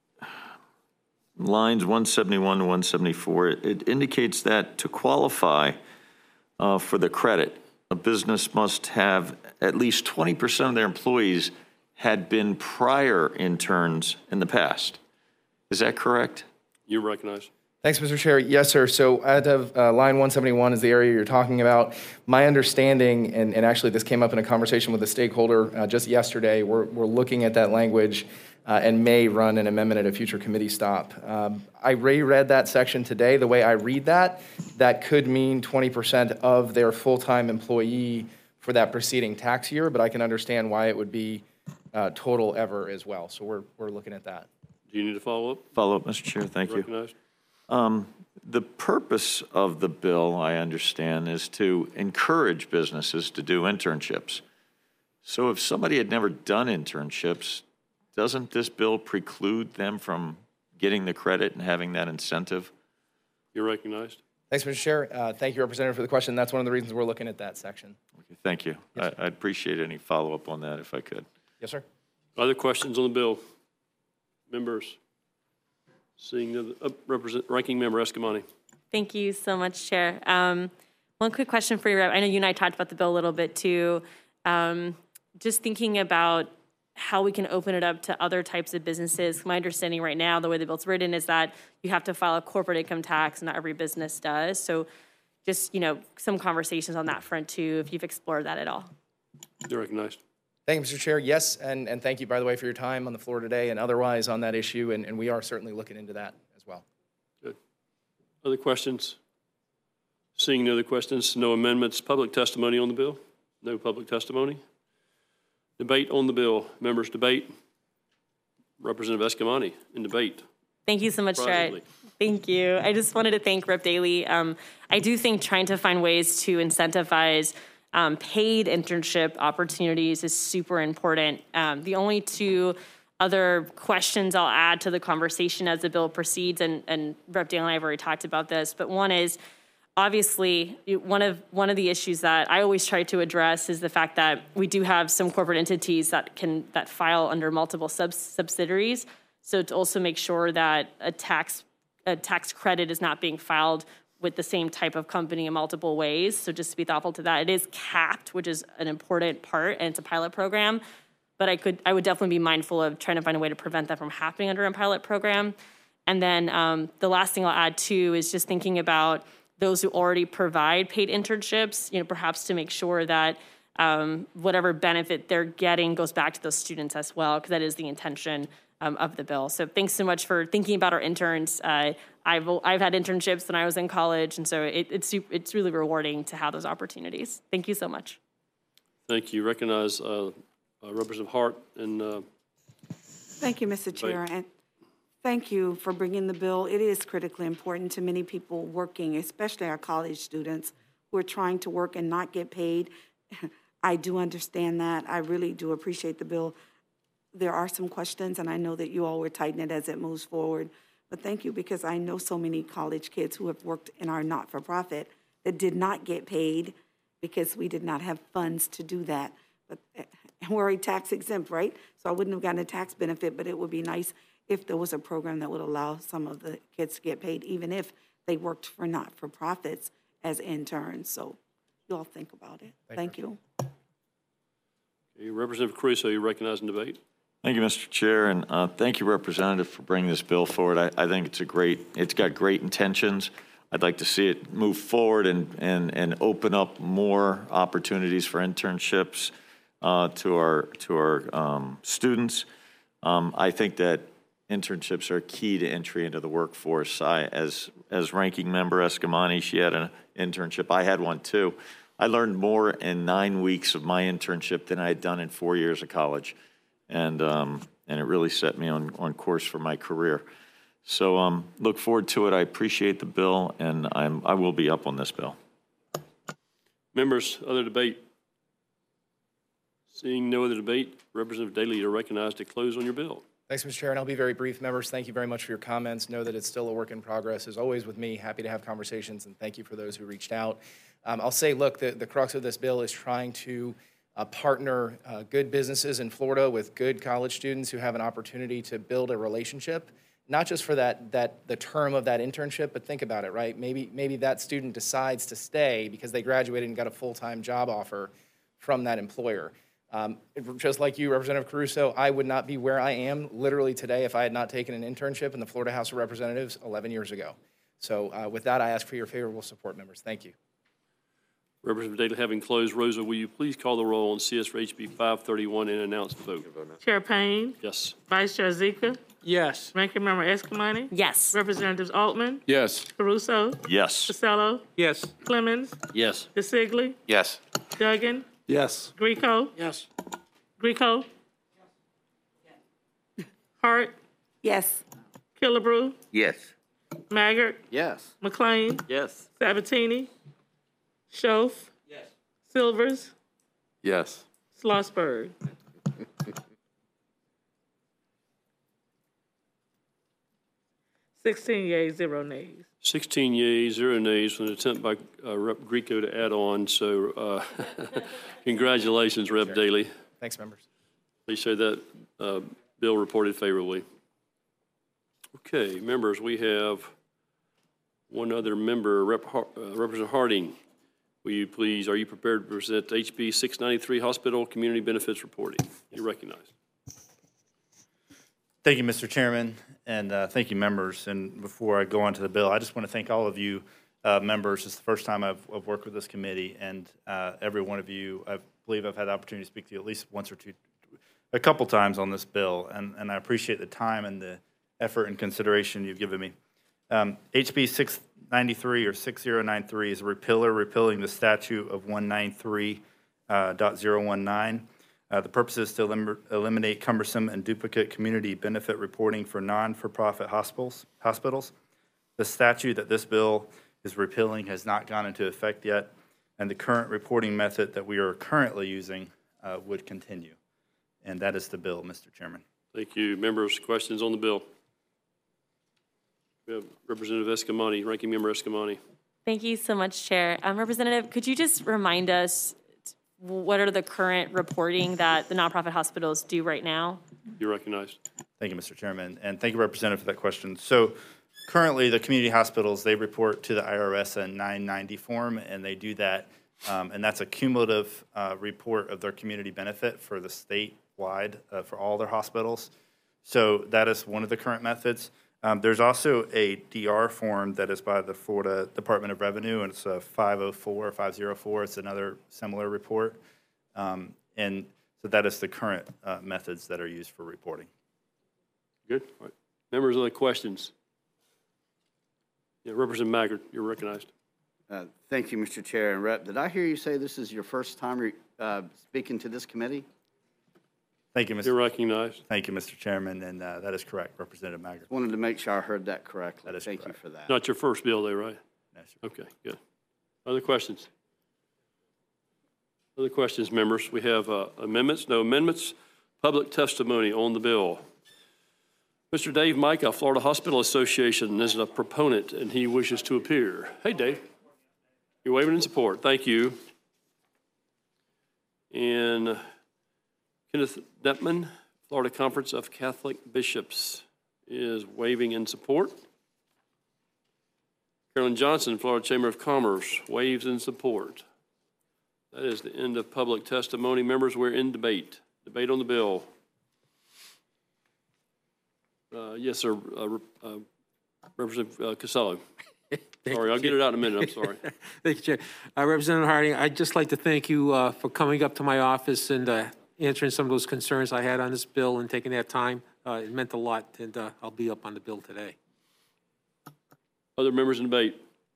lines one seventy-one to one seventy-four. It, it indicates that to qualify uh, for the credit, a business must have at least twenty percent of their employees had been prior interns in the past. Is that correct? You're recognized. Thanks, Mister Chair. Yes, sir. So out of uh, line one seventy-one is the area you're talking about. My understanding, and, and actually this came up in a conversation with a stakeholder uh, just yesterday, we're, we're looking at that language uh, and may run an amendment at a future committee stop. Um, I reread that section today. The way I read that, that could mean twenty percent of their full-time employee for that preceding tax year, but I can understand why it would be uh, total ever as well. So we're, we're looking at that. Do you need to follow up? Follow up, Mister Chair. Thank you. Recognized. Um, the purpose of the bill, I understand, is to encourage businesses to do internships. So if somebody had never done internships, doesn't this bill preclude them from getting the credit and having that incentive? You're recognized. Thanks, Mister Chair. Uh, thank you, Representative, for the question. That's one of the reasons we're looking at that section. Okay, thank you. Yes, I, I'd appreciate any follow-up on that if I could. Yes, sir. Other questions on the bill? Members? Seeing the uh, represent, Ranking Member Escamani. Thank you so much, Chair. Um, one quick question for you, Rep. I know you and I talked about the bill a little bit too. Um, just thinking about how we can open it up to other types of businesses. My understanding right now, the way the bill's written, is that you have to file a corporate income tax. Not every business does. So just, you know, some conversations on that front too, if you've explored that at all. You're recognized. Thank you, Mister Chair. Yes, and, and thank you, by the way, for your time on the floor today and otherwise on that issue, and, and we are certainly looking into that as well. Good. Other questions? Seeing no other questions, no amendments, public testimony on the bill? No public testimony? Debate on the bill. Members debate. Representative Escamani in debate. Thank you so much, Chair. Thank you. I just wanted to thank Representative Daly. Um, I do think trying to find ways to incentivize Um, paid internship opportunities is super important. Um, the only two other questions I'll add to the conversation as the bill proceeds, and, and Representative Daly and I have already talked about this, but one is obviously one of one of the issues that I always try to address is the fact that we do have some corporate entities that can that file under multiple sub subsidiaries. So to also make sure that a tax a tax credit is not being filed with the same type of company in multiple ways. So just to be thoughtful to that. It is capped, which is an important part, and it's a pilot program. But I could, I would definitely be mindful of trying to find a way to prevent that from happening under a pilot program. And then um, the last thing I'll add too is just thinking about those who already provide paid internships, you know, perhaps to make sure that um, whatever benefit they're getting goes back to those students as well, because that is the intention um, of the bill. So thanks so much for thinking about our interns. Uh, I've I've had internships when I was in college, and so it, it's it's really rewarding to have those opportunities. Thank you so much. Thank you. Recognize uh, uh, Representative Hart and. Uh, thank you, Mister Chair, and thank you for bringing the bill. It is critically important to many people working, especially our college students who are trying to work and not get paid. I do understand that. I really do appreciate the bill. There are some questions, and I know that you all will tighten it as it moves forward. But thank you, because I know so many college kids who have worked in our not-for-profit that did not get paid because we did not have funds to do that. But we're a tax exempt, right? So I wouldn't have gotten a tax benefit, but it would be nice if there was a program that would allow some of the kids to get paid, even if they worked for not-for-profits as interns. So you all think about it. Thank, Thank you. Okay, Representative Caruso, you recognize in debate. Thank you, Mister Chair, and uh, thank you, Representative, for bringing this bill forward. I, I think it's a great, it's got great intentions. I'd like to see it move forward and, and, and open up more opportunities for internships uh, to our, to our um, students. Um, I think that internships are key to entry into the workforce. I, as, as Ranking Member Escamani, she had an internship. I had one too. I learned more in nine weeks of my internship than I had done in four years of college. And, um, and it really set me on, on course for my career. So um, look forward to it. I appreciate the bill, and I'm, I will be up on this bill. Members, other debate? Seeing no other debate, Representative Daly, you're recognized to close on your bill. Thanks, Mister Chair, and I'll be very brief. Members, thank you very much for your comments. Know that it's still a work in progress. As always with me, happy to have conversations, and thank you for those who reached out. Um, I'll say, look, the, the crux of this bill is trying to Uh, partner uh, good businesses in Florida with good college students who have an opportunity to build a relationship, not just for that that the term of that internship, but think about it, right? Maybe maybe that student decides to stay because they graduated and got a full-time job offer from that employer. Um, Just like you, Representative Caruso, I would not be where I am literally today if I had not taken an internship in the Florida House of Representatives eleven years ago. So uh, with that, I ask for your favorable support, members. Thank you. Representative Daly, having closed, Rosa, will you please call the roll on C S for H B five thirty-one and announce the vote? Chair Payne, Yes. Vice Chair Zika, Yes. Ranking Member Escamani, Yes. Representatives Altman, Yes. Caruso, Yes. Costello, Yes. Clemens, Yes. DeSigley, Yes. Duggan, Yes. Greco, Yes. Greco, Hart, Yes. Killebrew, Yes. Maggard, Yes. McLean, Yes. Sabatini, Schoaf, Silvers, Yes. Schlossberg. Sixteen yeas, zero nays. sixteen yeas, zero nays, with an attempt by uh, Rep Greco to add on. So uh, congratulations, Rep Daly. Thanks, members. Please show that uh, bill reported favorably. Okay, members, we have one other member, Rep Har- uh, Representative Harding. Will you please, are you prepared to present H B six ninety-three Hospital Community Benefits Reporting? You're recognized. Thank you, Mister Chairman, and uh, thank you, members. And before I go on to the bill, I just want to thank all of you uh, members. It's the first time I've, I've worked with this committee, and uh, every one of you, I believe I've had the opportunity to speak to you at least once or two, a couple times on this bill, and, and I appreciate the time and the effort and consideration you've given me. Um, H B six ninety-three or six zero nine three is a repealer repealing the statute of one ninety-three point zero one nine. Uh, the purpose is to elim- eliminate cumbersome and duplicate community benefit reporting for non-for-profit hospitals. Hospitals. The statute that this bill is repealing has not gone into effect yet, and the current reporting method that we are currently using uh, would continue. And that is the bill, Mister Chairman. Thank you. Members, questions on the bill? We have Representative Escamani, Ranking Member Escamani. Thank you so much, Chair. Um, Representative, could you just remind us what are the current reporting that the nonprofit hospitals do right now? You're recognized. Thank you, Mister Chairman, and thank you, Representative, for that question. So currently, the community hospitals, they report to the I R S a nine ninety form, and they do that, um, and that's a cumulative uh, report of their community benefit for the statewide, uh, for all their hospitals. So that is one of the current methods. Um, there's also a D R form that is by the Florida Department of Revenue, and it's a five oh four or five oh four. It's another similar report. Um, and so that is the current uh, methods that are used for reporting. Good. All right. Members, other questions? Yeah, Representative Maggard, you're recognized. Uh, thank you, Mister Chair and Rep. Did I hear you say this is your first time re- uh, speaking to this committee? Thank you, Mister You're recognized. Thank you, Mister Chairman, and uh, that is correct, Representative Maggard. Wanted to make sure I heard that correctly. That is Thank correct. you for that. Not your first bill, though, right? No, sir. Okay, good. Other questions? Other questions, members? We have uh, amendments, no amendments, public testimony on the bill. Mister Dave Micah, Florida Hospital Association, is a proponent, and he wishes to appear. Hey, Dave. You're waving in support. Thank you. And Kenneth Detman, Florida Conference of Catholic Bishops, is waving in support. Carolyn Johnson, Florida Chamber of Commerce, waves in support. That is the end of public testimony. Members, we're in debate. Debate on the bill. Uh, yes, sir. Uh, uh, Representative uh, Costello. Sorry, I'll get it out in a minute. I'm sorry. Thank you, Chair. Uh, Representative Harding, I'd just like to thank you uh, for coming up to my office and uh, answering some of those concerns I had on this bill and taking that time. Uh, it meant a lot, and uh, I'll be up on the bill today. Other members in debate?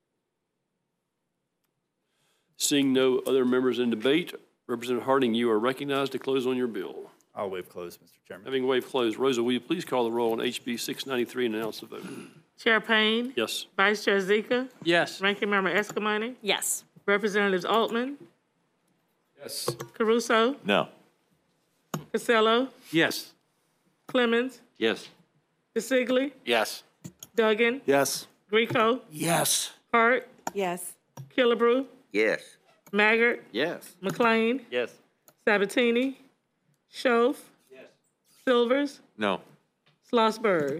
Seeing no other members in debate, Representative Harding, you are recognized to close on your bill. I'll waive close, Mister Chairman. Having waived close, Rosa, will you please call the roll on H B six ninety-three and announce the vote? Chair Payne, Yes. Vice Chair Zika, Yes. Ranking Member Escamani, Yes. Representatives Altman, Yes. Caruso, No. Costello, Yes. Clemens, Yes. DeSigley, Yes. Duggan, Yes. Greco, Yes. Hart, Yes. Killebrew, Yes. Maggard, Yes. McLean, Yes. Sabatini, Schoaf, Silvers, No. Schlossberg.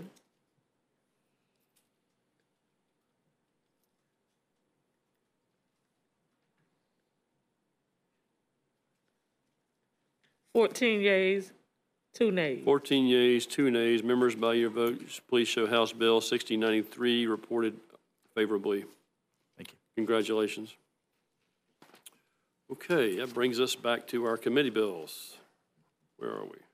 fourteen yeas, two nays. fourteen yeas, two nays. Members, by your vote, please show House Bill sixty ninety-three reported favorably. Thank you. Congratulations. Okay, that brings us back to our committee bills. Where are we?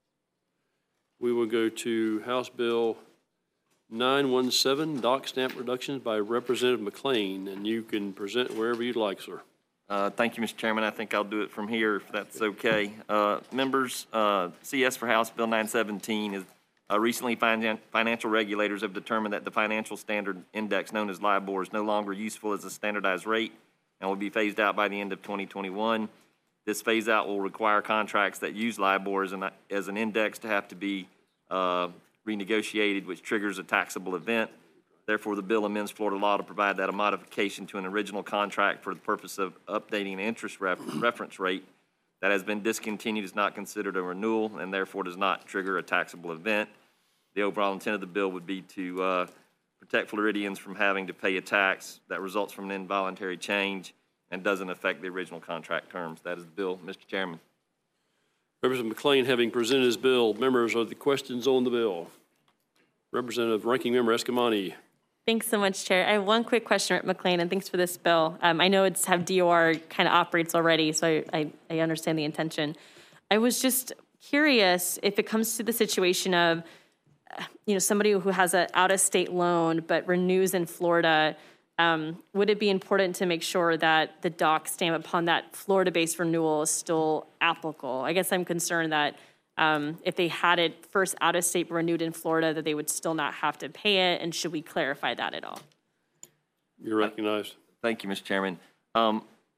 We will go to House Bill nine one seven, dock stamp reductions by Representative McLean, and you can present wherever you'd like, sir. Uh, thank you, Mister Chairman. I think I'll do it from here if that's okay. Uh, members, uh, C S for House Bill nine seventeen is uh, recently finan financial regulators have determined that the financial standard index known as LIBOR is no longer useful as a standardized rate and will be phased out by the end of twenty twenty-one. This phase out will require contracts that use LIBOR as an, as an index to have to be uh, renegotiated, which triggers a taxable event. Therefore, the bill amends Florida law to provide that a modification to an original contract for the purpose of updating an interest ref reference rate that has been discontinued is not considered a renewal and therefore does not trigger a taxable event. The overall intent of the bill would be to uh, protect Floridians from having to pay a tax that results from an involuntary change and doesn't affect the original contract terms. That is the bill, Mister Chairman. Representative McLean, having presented his bill, members, are the questions on the bill? Representative Ranking Member Escamani. Thanks so much, Chair. I have one quick question, Rep McLean, and thanks for this bill. Um, I know it's how D O R kind of operates already, so I, I, I understand the intention. I was just curious if it comes to the situation of, you know, somebody who has an out-of-state loan but renews in Florida, um, would it be important to make sure that the dock stamp upon that Florida-based renewal is still applicable? I guess I'm concerned that Um, if they had it first out of state renewed in Florida, that they would still not have to pay it, and should we clarify that at all? You're recognized. Thank you, Mister Chairman. Um,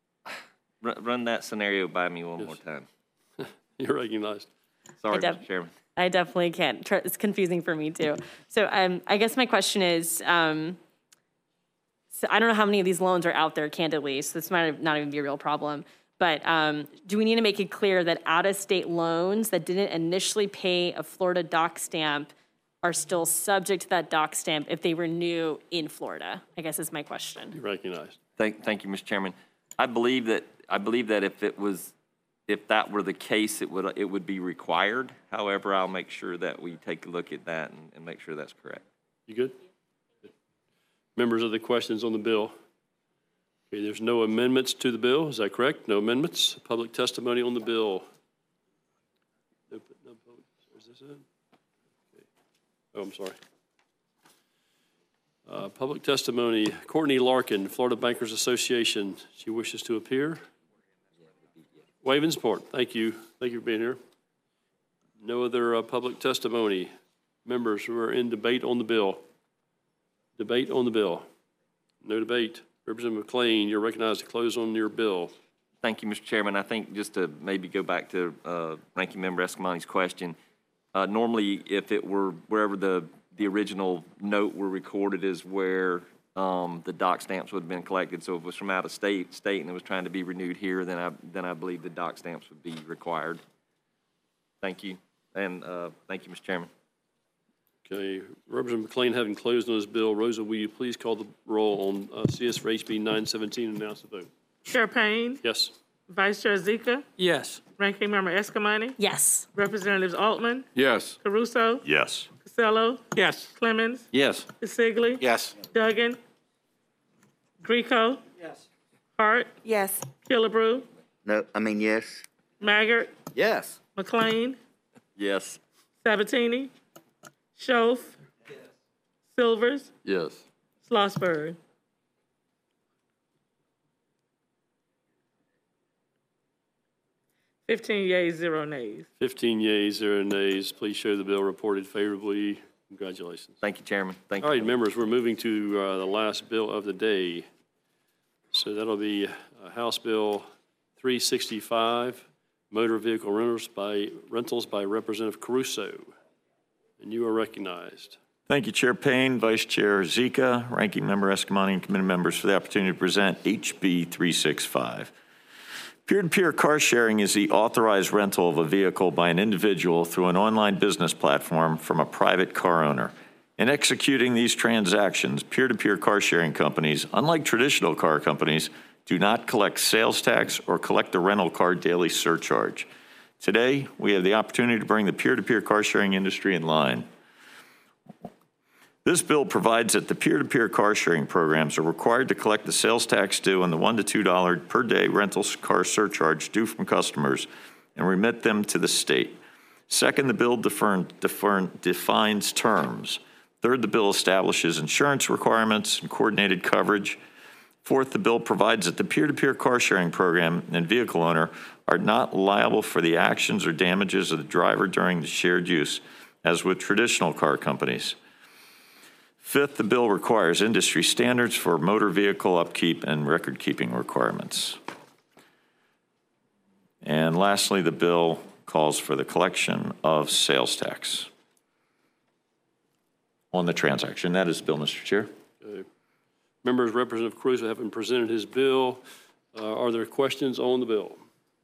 run that scenario by me one yes. more time. You're recognized. Sorry, Mister Chairman. I definitely can't. It's confusing for me too. So um, I guess my question is, um, so I don't know how many of these loans are out there, candidly, so this might not even be a real problem. But um, do we need to make it clear that out-of-state loans that didn't initially pay a Florida dock stamp are still subject to that dock stamp if they renew in Florida? I guess is my question. You're recognized. Thank, thank you, Mister Chairman. I believe that I believe that if it was, if that were the case, it would it would be required. However, I'll make sure that we take a look at that and, and make sure that's correct. You good? Good? Members, of the questions on the bill? Okay, there's no amendments to the bill. Is that correct? No amendments. Public testimony on the bill. No, no public. Is this it? Okay. Oh, I'm sorry. Uh, public testimony. Courtney Larkin, Florida Bankers Association. She wishes to appear. Wave in support. Thank you. Thank you for being here. No other uh, public testimony. Members who are in debate on the bill. Debate on the bill. No debate. Representative McLean, you're recognized to close on your bill. Thank you, Mister Chairman. I think just to maybe go back to uh, Ranking Member Escamani's question, uh, normally if it were wherever the, the original note were recorded is where um, the dock stamps would have been collected. So if it was from out of state, state and it was trying to be renewed here, then I, then I believe the dock stamps would be required. Thank you. And uh, thank you, Mister Chairman. Okay, Representative McLean having closed on his bill, Rosa, will you please call the roll on uh, C S for H B nine seventeen and announce the vote? Chair Payne? Yes. Vice Chair Zika? Yes. Ranking Member Escamani? Yes. Representatives Altman? Yes. Caruso? Yes. Costello? Yes. Clemens? Yes. DeSigley? Yes. Duggan? Greco? Yes. Hart? Yes. Killebrew? No, I mean, yes. Maggart? Yes. McLean? Yes. Sabatini? Schoaf? Yes. Silvers? Yes. Schlossberg? Fifteen yeas, zero nays. Fifteen yeas, zero nays. Please show the bill reported favorably. Congratulations. Thank you, Chairman. Thank you. All right, members, we're moving to uh, the last bill of the day. So that'll be uh, House Bill three sixty-five, motor vehicle rentals by rentals by Representative Caruso. And you are recognized. Thank you, Chair Payne, Vice Chair Zika, Ranking Member Escamani, and committee members for the opportunity to present H B three sixty-five. Peer-to-peer car sharing is the authorized rental of a vehicle by an individual through an online business platform from a private car owner. In executing these transactions, peer-to-peer car sharing companies, unlike traditional car companies, do not collect sales tax or collect the rental car daily surcharge. Today, we have the opportunity to bring the peer-to-peer car sharing industry in line. This bill provides that the peer-to-peer car sharing programs are required to collect the sales tax due on the one to two dollars per day rental car surcharge due from customers and remit them to the state. Second, the bill defer, defer, defines terms. Third, the bill establishes insurance requirements and coordinated coverage. Fourth, the bill provides that the peer-to-peer car sharing program and vehicle owner are not liable for the actions or damages of the driver during the shared use, as with traditional car companies. Fifth, the bill requires industry standards for motor vehicle upkeep and record-keeping requirements. And lastly, the bill calls for the collection of sales tax on the transaction. That is the bill, Mister Chair. Okay. Members, Representative Caruso having presented his bill. Uh, are there questions on the bill?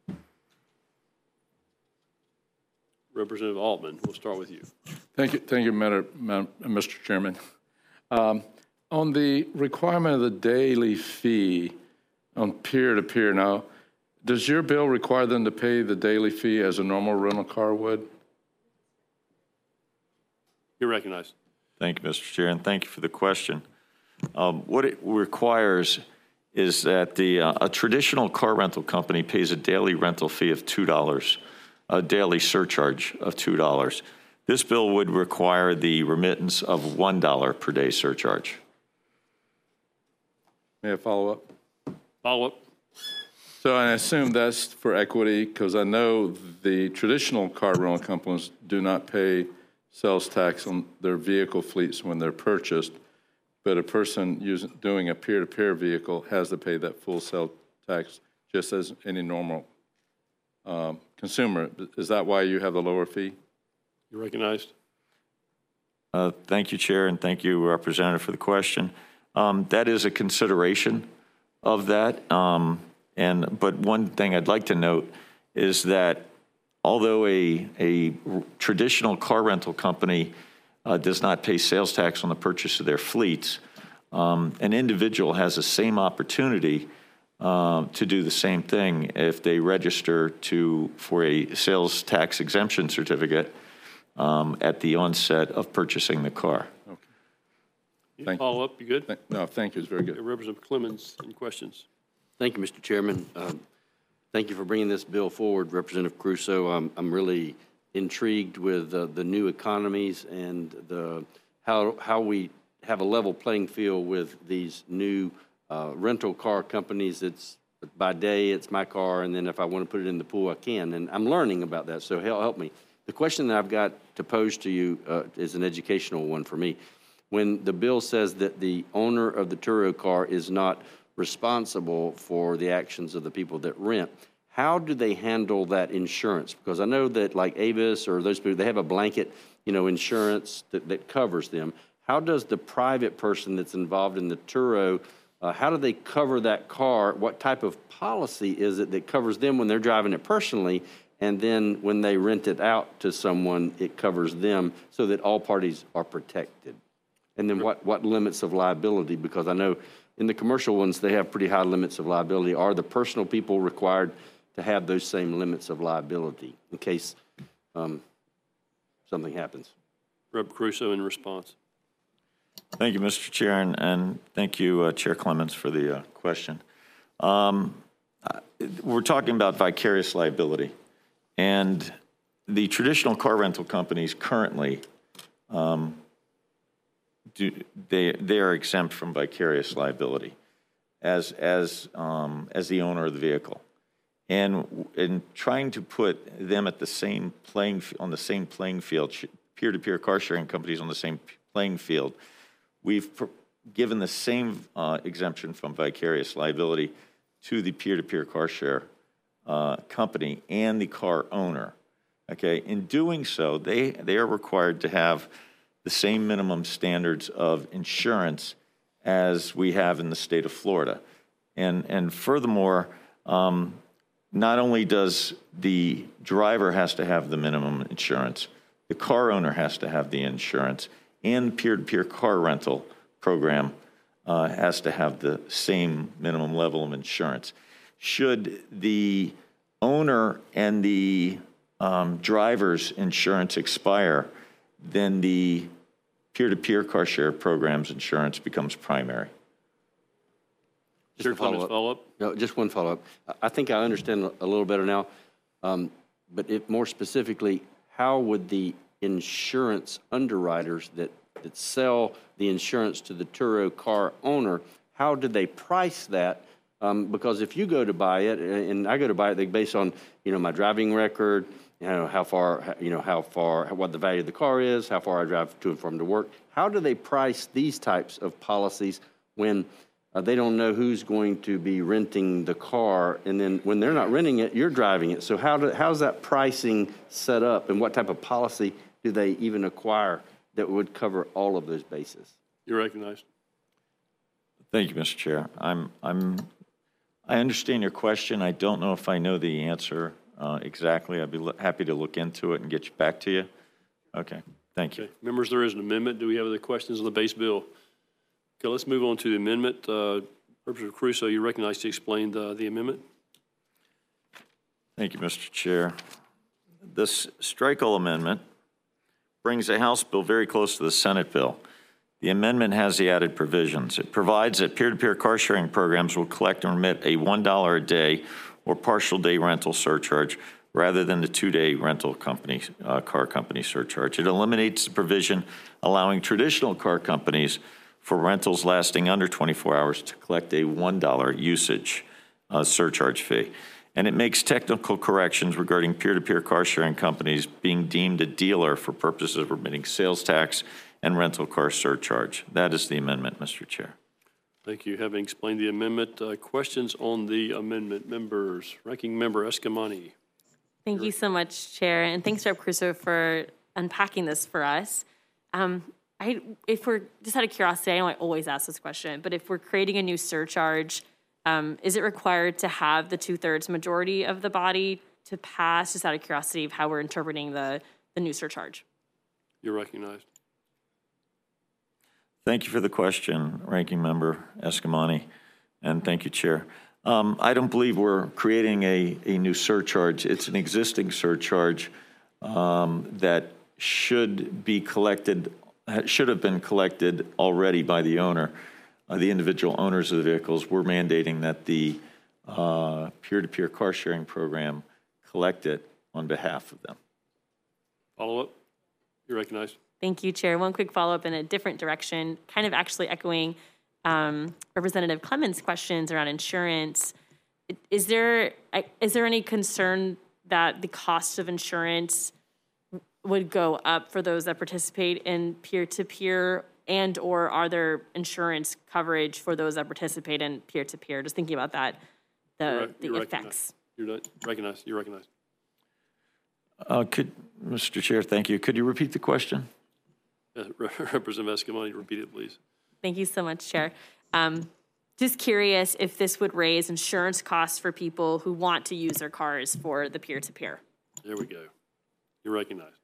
Representative Altman, we'll start with you. Thank you, thank you, Mister Chairman. Um, on the requirement of the daily fee on peer-to-peer, now, does your bill require them to pay the daily fee as a normal rental car would? You're recognized. Thank you, Mister Chair, and thank you for the question. Um, what it requires is that the uh, a traditional car rental company pays a daily rental fee of two dollars, a daily surcharge of two dollars. This bill would require the remittance of one dollar per day surcharge. May I follow up? Follow up. So I assume that's for equity, because I know the traditional car rental companies do not pay sales tax on their vehicle fleets when they're purchased, but a person using, doing a peer-to-peer vehicle has to pay that full sales tax just as any normal um, consumer. Is that why you have the lower fee? You're recognized. Uh, thank you, Chair, and thank you, Representative, for the question. Um, that is a consideration of that. Um, and but one thing I'd like to note is that although a, a traditional car rental company uh, does not pay sales tax on the purchase of their fleets, um, an individual has the same opportunity uh, to do the same thing if they register to for a sales tax exemption certificate um, at the onset of purchasing the car. Okay. You Thank follow up, you good? Th no, thank you, it's very good. Okay, Representative Clemens, any questions? Thank you, Mister Chairman. Um, thank you for bringing this bill forward, Representative Caruso. I'm, I'm really intrigued with uh, the new economies and the how how we have a level playing field with these new uh, rental car companies. It's by day, it's my car, and then if I want to put it in the pool, I can. And I'm learning about that, so help, help me. The question that I've got to pose to you uh, is an educational one for me. When the bill says that the owner of the Turo car is not responsible for the actions of the people that rent, how do they handle that insurance? Because I know that like Avis or those people, they have a blanket, you know, insurance that, that covers them. How does the private person that's involved in the Turo, uh, how do they cover that car? What type of policy is it that covers them when they're driving it personally? And then when they rent it out to someone, it covers them so that all parties are protected. And then what, what limits of liability? Because I know in the commercial ones, they have pretty high limits of liability. Are the personal people required to have those same limits of liability in case um, something happens? Representative Caruso in response. Thank you, Mister Chair, and, and thank you, uh, Chair Clemens, for the uh, question. Um, we're talking about vicarious liability. And the traditional car rental companies currently, um, do, they, they are exempt from vicarious liability as, as, um, as the owner of the vehicle. And in trying to put them at the same playing, on the same playing field, peer-to-peer car sharing companies on the same playing field, we've given the same uh, exemption from vicarious liability to the peer-to-peer car share Uh, company and the car owner. Okay, in doing so, they, they are required to have the same minimum standards of insurance as we have in the state of Florida. And, and furthermore, um, not only does the driver has to have the minimum insurance, the car owner has to have the insurance, and peer-to-peer car rental program uh, has to have the same minimum level of insurance. Should the owner and the um, driver's insurance expire, then the peer-to-peer car share program's insurance becomes primary. Just a Clemens, follow-up? No, just one follow-up. I I think I understand a little better now, um, but it, more specifically, how would the insurance underwriters that, that sell the insurance to the Turo car owner, how do they price that? Um, because if you go to buy it, and I go to buy it, they base on, you know, my driving record, you know, how far, you know, how far, what the value of the car is, how far I drive to and from to work. How do they price these types of policies when uh, they don't know who's going to be renting the car, and then when they're not renting it, you're driving it? So how do, how's that pricing set up, and what type of policy do they even acquire that would cover all of those bases? You're recognized. Thank you, Mister Chair. I'm, I'm, I understand your question. I don't know if I know the answer uh, exactly. I'd be lo- happy to look into it and get you back to you. Okay, thank you. Okay. Members, there is an amendment. Do we have other questions on the base bill? Okay, let's move on to the amendment. Uh, Representative Caruso, you recognize to explain the, the amendment. Thank you, Mister Chair. This Streichel amendment brings a House bill very close to the Senate bill. The amendment has the added provisions. It provides that peer-to-peer car sharing programs will collect and remit a one dollar a day or partial day rental surcharge rather than the two-day rental company, uh, car company surcharge. It eliminates the provision allowing traditional car companies for rentals lasting under twenty-four hours to collect a one dollar usage uh, surcharge fee. And it makes technical corrections regarding peer-to-peer car sharing companies being deemed a dealer for purposes of remitting sales tax and rental car surcharge. That is the amendment, Mister Chair. Thank you. Having explained the amendment, uh, questions on the amendment, members? Ranking Member Escamani. Thank you so much, Chair, and thanks, Rep Caruso, for unpacking this for us. Um, I, if we're, just out of curiosity, I know I always ask this question, but if we're creating a new surcharge, um, is it required to have the two-thirds majority of the body to pass, just out of curiosity of how we're interpreting the, the new surcharge? You're recognized. Thank you for the question, Ranking Member Escamani, and thank you, Chair. Um, I don't believe we're creating a, a new surcharge. It's an existing surcharge um, that should be collected, should have been collected already by the owner. Uh, the individual owners of the vehicles. We're mandating that the uh, peer-to-peer car sharing program collect it on behalf of them. Follow up. You're recognized. Thank you, Chair. One quick follow-up in a different direction, kind of actually echoing um, Representative Clemens' questions around insurance. Is there is there any concern that the cost of insurance would go up for those that participate in peer-to-peer, and or are there insurance coverage for those that participate in peer-to-peer? Just thinking about that, the, You're, right. the You're effects. You're recognized. You're recognized. Uh, could, Mister Chair, thank you. Could you repeat the question? Uh, Representative Escamani, repeat it, please. Thank you so much, Chair. Um, just curious if this would raise insurance costs for people who want to use their cars for the peer-to-peer. There we go. You're recognized.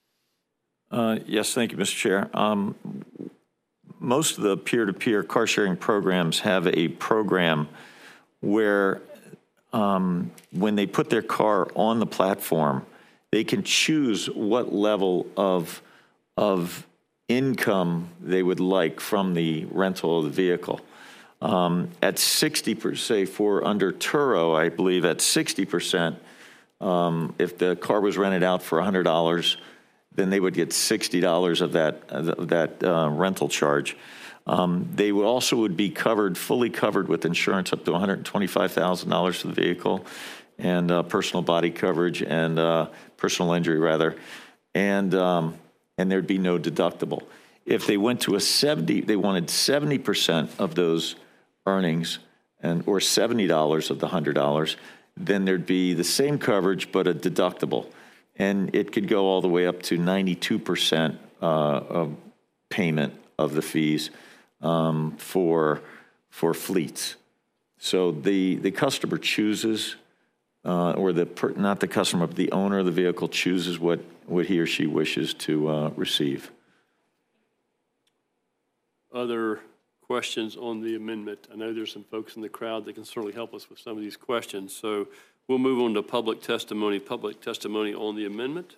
Uh, yes, thank you, Mister Chair. Um, most of the peer-to-peer car sharing programs have a program where um, when they put their car on the platform, they can choose what level of, of income they would like from the rental of the vehicle. Um, at sixty percent, say for under Turo, I believe at sixty percent, um, if the car was rented out for one hundred dollars, then they would get sixty dollars of that, of that uh, rental charge. Um, they would also would be covered, fully covered with insurance up to one hundred twenty-five thousand dollars for the vehicle, and uh, personal body coverage and uh, personal injury rather, and um, and there'd be no deductible. If they went to a seventy, they wanted seventy percent of those earnings, and or seventy dollars of the one hundred dollars, then there'd be the same coverage but a deductible. And it could go all the way up to ninety-two percent uh, of payment of the fees um, for, for fleets. So the, the customer chooses, uh, or the per, not the customer, but the owner of the vehicle chooses what, what he or she wishes to uh, receive. Other questions on the amendment? I know there's some folks in the crowd that can certainly help us with some of these questions. So We'll move on to public testimony. Public testimony on the amendment.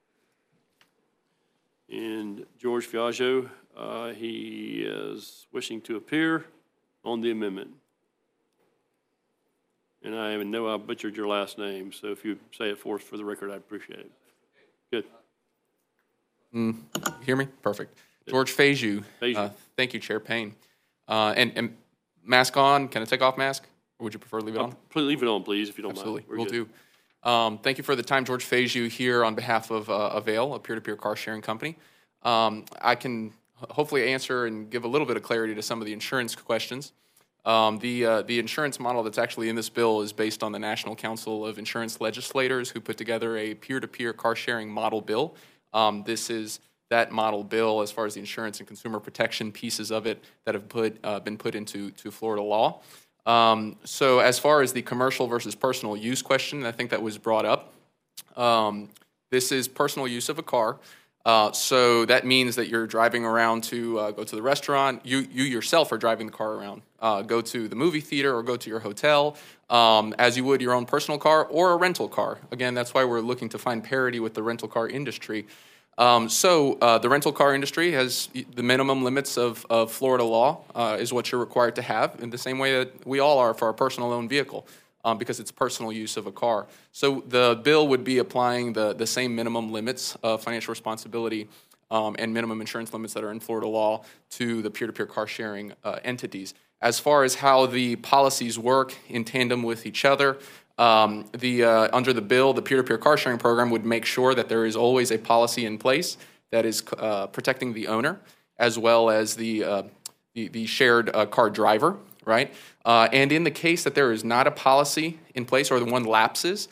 And George Fiaggio, uh, he is wishing to appear on the amendment. And I know I butchered your last name, so if you say it for us for the record, I'd appreciate it. Good. Mm, you hear me? Perfect. George Faju. Faju. Uh, thank you, Chair Payne. Uh, and, and mask on. Can I take off mask? Or would you prefer to leave it on? Please leave it on, please, if you don't Absolutely. mind. Absolutely. We'll do. Um, thank you for the time. George Faju here on behalf of uh, Avail, a peer-to-peer car sharing company. Um, I can hopefully answer and give a little bit of clarity to some of the insurance questions. Um, the, uh, the insurance model that's actually in this bill is based on the National Council of Insurance Legislators, who put together a peer-to-peer car sharing model bill. Um, this is that model bill as far as the insurance and consumer protection pieces of it that have put, uh, been put into to Florida law. Um, so as far as the commercial versus personal use question, I think that was brought up. Um, this is personal use of a car. Uh, so that means that you're driving around to uh, go to the restaurant. You you yourself are driving the car around. Uh, go to the movie theater or go to your hotel um, as you would your own personal car or a rental car. Again, that's why we're looking to find parity with the rental car industry. Um, so uh, the rental car industry has the minimum limits of, of Florida law uh, is what you're required to have in the same way that we all are for our personal owned vehicle. Um, because it's personal use of a car. So the bill would be applying the, the same minimum limits of financial responsibility um, and minimum insurance limits that are in Florida law to the peer-to-peer car sharing uh, entities. As far as how the policies work in tandem with each other, um, the uh, under the bill, the peer-to-peer car sharing program would make sure that there is always a policy in place that is uh, protecting the owner as well as the, uh, the, the shared uh, car driver. Right? Uh, and in the case that there is not a policy in place or the one lapses,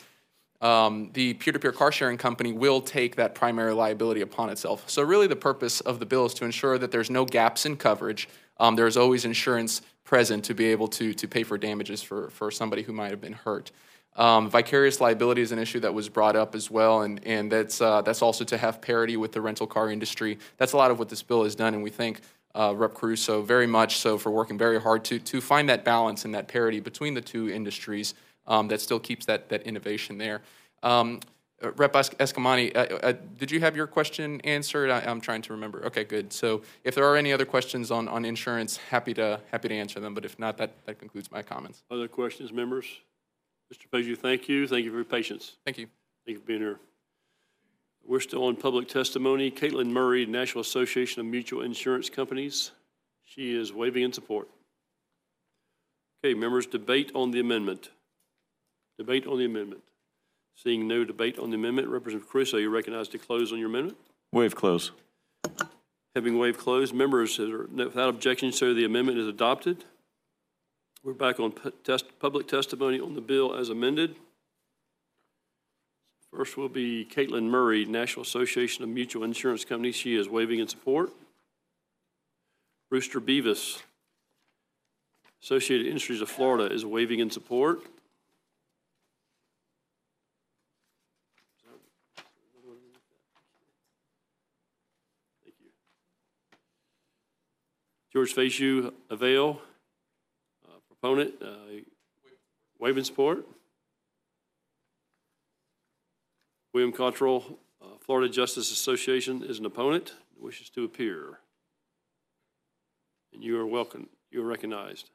um, the peer-to-peer car sharing company will take that primary liability upon itself. So really the purpose of the bill is to ensure that there's no gaps in coverage. Um, there's always insurance present to be able to, to pay for damages for, for somebody who might have been hurt. Um, vicarious liability is an issue that was brought up as well, and, and that's, uh, that's also to have parity with the rental car industry. That's a lot of what this bill has done, and we think Uh, Representative Caruso very much so for working very hard to to find that balance and that parity between the two industries um, that still keeps that that innovation there. Um, uh, Representative Escamani, uh, uh, did you have your question answered? I, I'm trying to remember. Okay, good. So if there are any other questions on, on insurance, happy to happy to answer them. But if not, that, that concludes my comments. Other questions, members? Mister Faju, thank you. Thank you for your patience. Thank you. Thank you for being here. We're still on public testimony. Caitlin Murray, National Association of Mutual Insurance Companies. She is waving in support. Okay, members, debate on the amendment. Debate on the amendment. Seeing no debate on the amendment, Representative Caruso, you're recognized to close on your amendment. Waive close. Having waived close, members, without objection, so the amendment is adopted. We're back on test, public testimony on the bill as amended. First will be Caitlin Murray, National Association of Mutual Insurance Companies. She is waving in support. Rooster Beavis, Associated Industries of Florida, is waving in support. Thank you. George Faju, Avail, uh, proponent, uh, waving support. William Cottrell, uh, Florida Justice Association, is an opponent and wishes to appear. And you are welcome. You are recognized.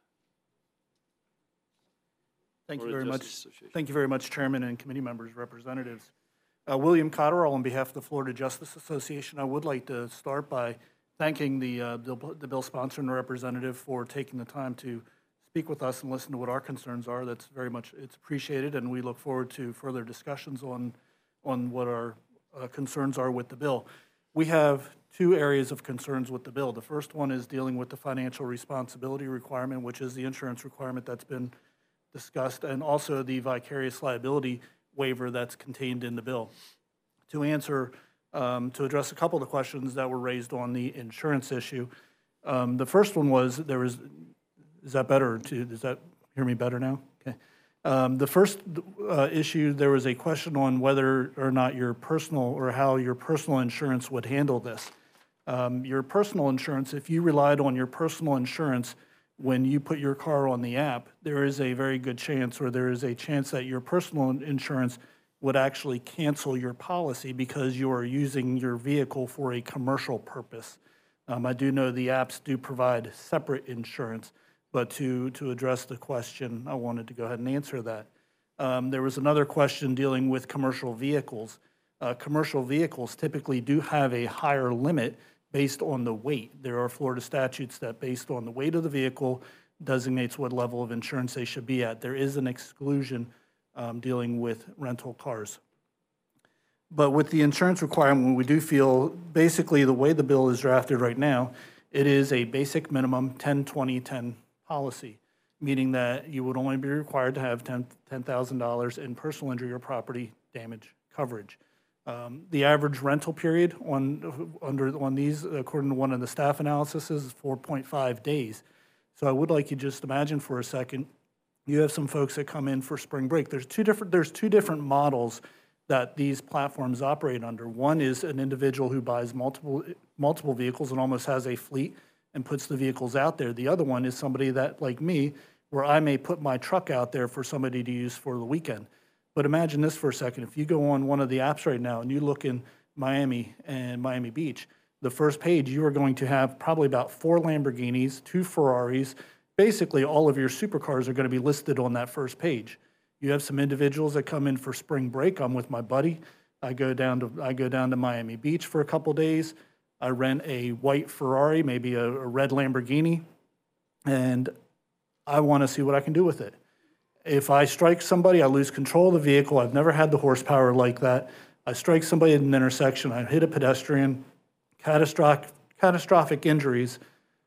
Thank you Florida very Justice much. Thank you very much, Chairman and committee members, representatives. Uh, William Cottrell, on behalf of the Florida Justice Association, I would like to start by thanking the, uh, the, the bill sponsor and the representative for taking the time to speak with us and listen to what our concerns are. That's very much, it's appreciated, and we look forward to further discussions on on what our uh, concerns are with the bill. We have two areas of concerns with the bill. The first one is dealing with the financial responsibility requirement, which is the insurance requirement that's been discussed, and also the vicarious liability waiver that's contained in the bill. To answer, um, to address a couple of the questions that were raised on the insurance issue, um, the first one was, there was, is that better? To, does that hear me better now? Okay. Um, the first uh, issue, there was a question on whether or not your personal or how your personal insurance would handle this. Um, your personal insurance, if you relied on your personal insurance when you put your car on the app, there is a very good chance, or there is a chance that your personal insurance would actually cancel your policy because you are using your vehicle for a commercial purpose. Um, I do know the apps do provide separate insurance, but to, to address the question, I wanted to go ahead and answer that. Um, there was another question dealing with commercial vehicles. Uh, commercial vehicles typically do have a higher limit based on the weight. There are Florida statutes that, based on the weight of the vehicle, designates what level of insurance they should be at. There is an exclusion um, dealing with rental cars. But with the insurance requirement, we do feel basically the way the bill is drafted right now, it is a basic minimum ten twenty ten policy, meaning that you would only be required to have ten thousand dollars in personal injury or property damage coverage. Um, the average rental period on under on these, according to one of the staff analyses, is four point five days. So I would like you just imagine for a second, you have some folks that come in for spring break. There's two different there's two different models that these platforms operate under. One is an individual who buys multiple multiple vehicles and almost has a fleet and puts the vehicles out there. The other one is somebody that, like me, where I may put my truck out there for somebody to use for the weekend. But imagine this for a second. If you go on one of the apps right now and you look in Miami and Miami Beach, the first page, you are going to have probably about four Lamborghinis, two Ferraris. Basically, all of your supercars are going to be listed on that first page. You have some individuals that come in for spring break. I'm with my buddy. I go down to I go down to Miami Beach for a couple days. I rent a white Ferrari, maybe a, a red Lamborghini, and I want to see what I can do with it. If I strike somebody, I lose control of the vehicle. I've never had the horsepower like that. I strike somebody at an intersection. I hit a pedestrian, catastrophic catastrophic injuries.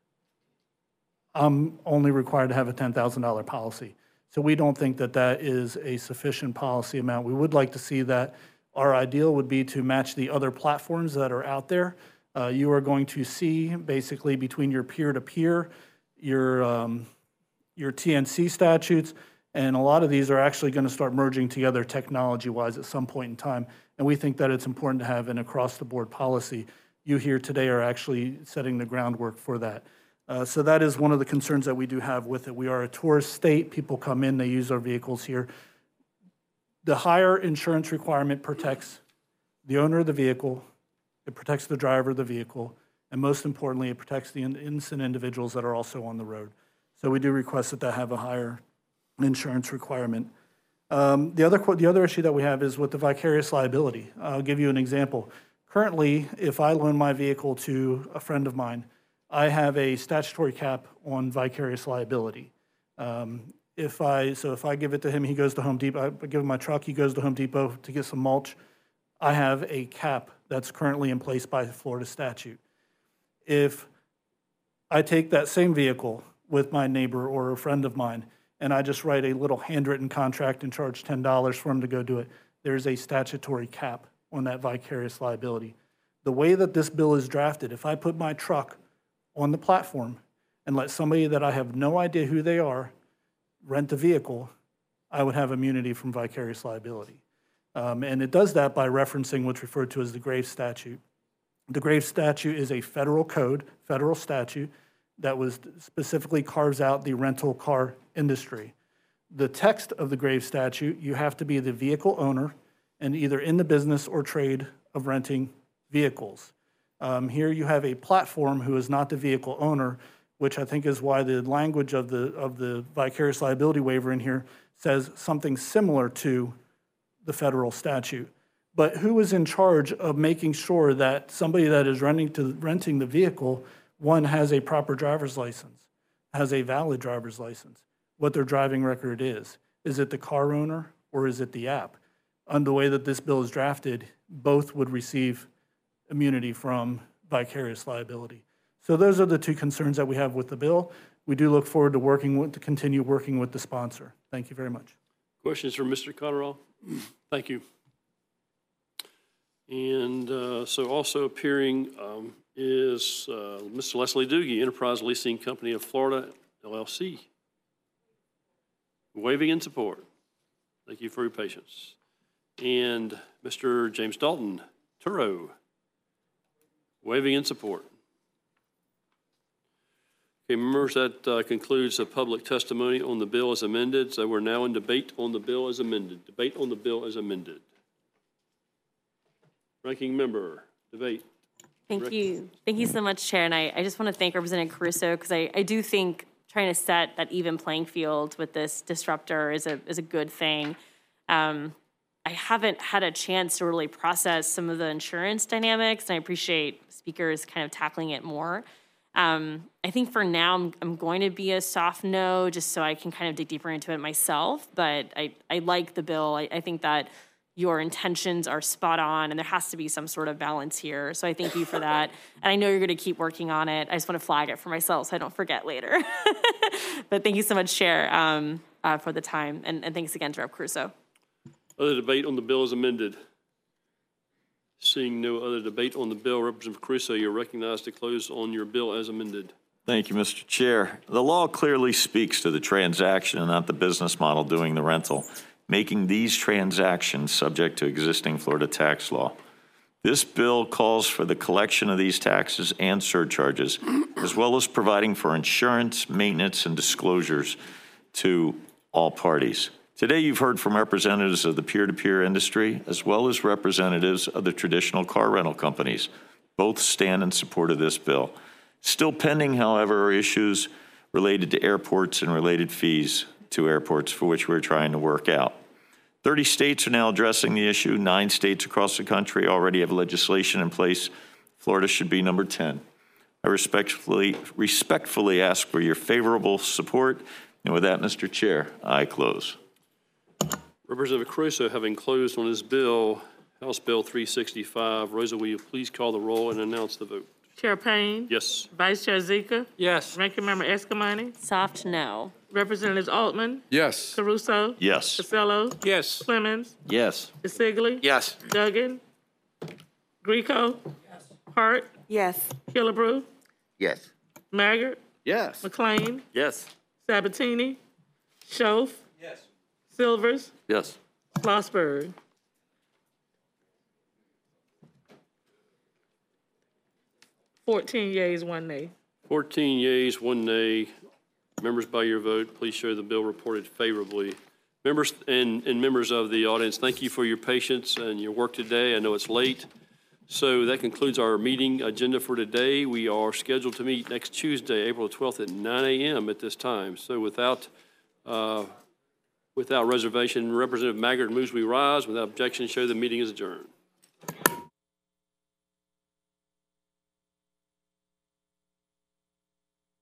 I'm only required to have a ten thousand dollar policy. So we don't think that that is a sufficient policy amount. We would like to see that. Our ideal would be to match the other platforms that are out there. Uh, you are going to see basically between your peer-to-peer, your, um, your T N C statutes, and a lot of these are actually going to start merging together technology-wise at some point in time. And we think that it's important to have an across-the-board policy. You here today are actually setting the groundwork for that. Uh, so that is one of the concerns that we do have with it. We are a tourist state. People come in, they use our vehicles here. The higher insurance requirement protects the owner of the vehicle, it protects the driver of the vehicle, and most importantly, it protects the innocent individuals that are also on the road. So we do request that they have a higher insurance requirement. Um, the other the other issue that we have is with the vicarious liability. I'll give you an example. Currently, if I loan my vehicle to a friend of mine, I have a statutory cap on vicarious liability. Um, if I so if I give it to him, he goes to Home Depot. I give him my truck, he goes to Home Depot to get some mulch. I have a cap that's currently in place by Florida statute. If I take that same vehicle with my neighbor or a friend of mine, and I just write a little handwritten contract and charge ten dollars for him to go do it, there's a statutory cap on that vicarious liability. The way that this bill is drafted, if I put my truck on the platform and let somebody that I have no idea who they are rent the vehicle, I would have immunity from vicarious liability. Um, and it does that by referencing what's referred to as the Graves statute. The Graves statute is a federal code, federal statute, that was specifically carves out the rental car industry. The text of the Graves statute, you have to be the vehicle owner and either in the business or trade of renting vehicles. Um, here you have a platform who is not the vehicle owner, which I think is why the language of the of the vicarious liability waiver in here says something similar to the federal statute. But who is in charge of making sure that somebody that is renting to renting the vehicle, one, has a proper driver's license, has a valid driver's license, what their driving record is? Is it the car owner or is it the app? On the way that this bill is drafted, both would receive immunity from vicarious liability. So those are the two concerns that we have with the bill. We do look forward to working with, to continue working with the sponsor. Thank you very much. Questions for Mister Cotterall? Thank you. And uh, so also appearing um, is uh, Mister Leslie Doogie, Enterprise Leasing Company of Florida, L L C. Waving in support. Thank you for your patience. And Mister James Dalton, Turo. Waving in support. Okay, members, that uh, concludes the public testimony on the bill as amended. So we're now in debate on the bill as amended. Debate on the bill as amended. Ranking member, debate. Thank Rick. you. Thank you so much, Chair. And I, I just want to thank Representative Caruso because I, I do think trying to set that even playing field with this disruptor is a, is a good thing. Um, I haven't had a chance to really process some of the insurance dynamics, and I appreciate speakers kind of tackling it more. Um, I think for now, I'm, I'm going to be a soft no, just so I can kind of dig deeper into it myself. But I, I like the bill. I, I think that your intentions are spot on, and there has to be some sort of balance here. So I thank you for that. And I know you're going to keep working on it. I just want to flag it for myself so I don't forget later. But thank you so much, Chair, um, uh, for the time. And, and thanks again to Representative Caruso. Other debate on the bill as amended. Seeing no other debate on the bill, Representative Caruso, you're recognized to close on your bill as amended. Thank you, Mister Chair. The law clearly speaks to the transaction and not the business model doing the rental, making these transactions subject to existing Florida tax law. This bill calls for the collection of these taxes and surcharges, as well as providing for insurance, maintenance, and disclosures to all parties. Today, you've heard from representatives of the peer-to-peer industry, as well as representatives of the traditional car rental companies. Both stand in support of this bill. Still pending, however, are issues related to airports and related fees to airports, for which we're trying to work out. thirty states are now addressing the issue. Nine states across the country already have legislation in place. Florida should be number ten. I respectfully, respectfully ask for your favorable support. And with that, Mister Chair, I close. Representative Caruso, having closed on his bill, House Bill three sixty-five, Rosa, will you please call the roll and announce the vote? Chair Payne? Yes. Vice Chair Zika? Yes. Ranking Member Escamani? Soft no. Representatives Altman? Yes. Caruso? Yes. Costello? Yes. Clemens? Yes. DeSigley? Yes. Duggan? Greco? Yes. Hart? Yes. Killebrew? Yes. Maggard? Yes. McLean? Yes. Sabatini? Schoaf? Yes. Silvers? Yes. Schlossberg? Fourteen yeas, one nay. fourteen yeas, one nay. Members, by your vote, please show the bill reported favorably. Members and, and members of the audience, thank you for your patience and your work today. I know it's late. So that concludes our meeting agenda for today. We are scheduled to meet next Tuesday, April twelfth at nine A M at this time. So without, uh, without reservation, Representative Maggard moves we rise. Without objection, show the meeting is adjourned.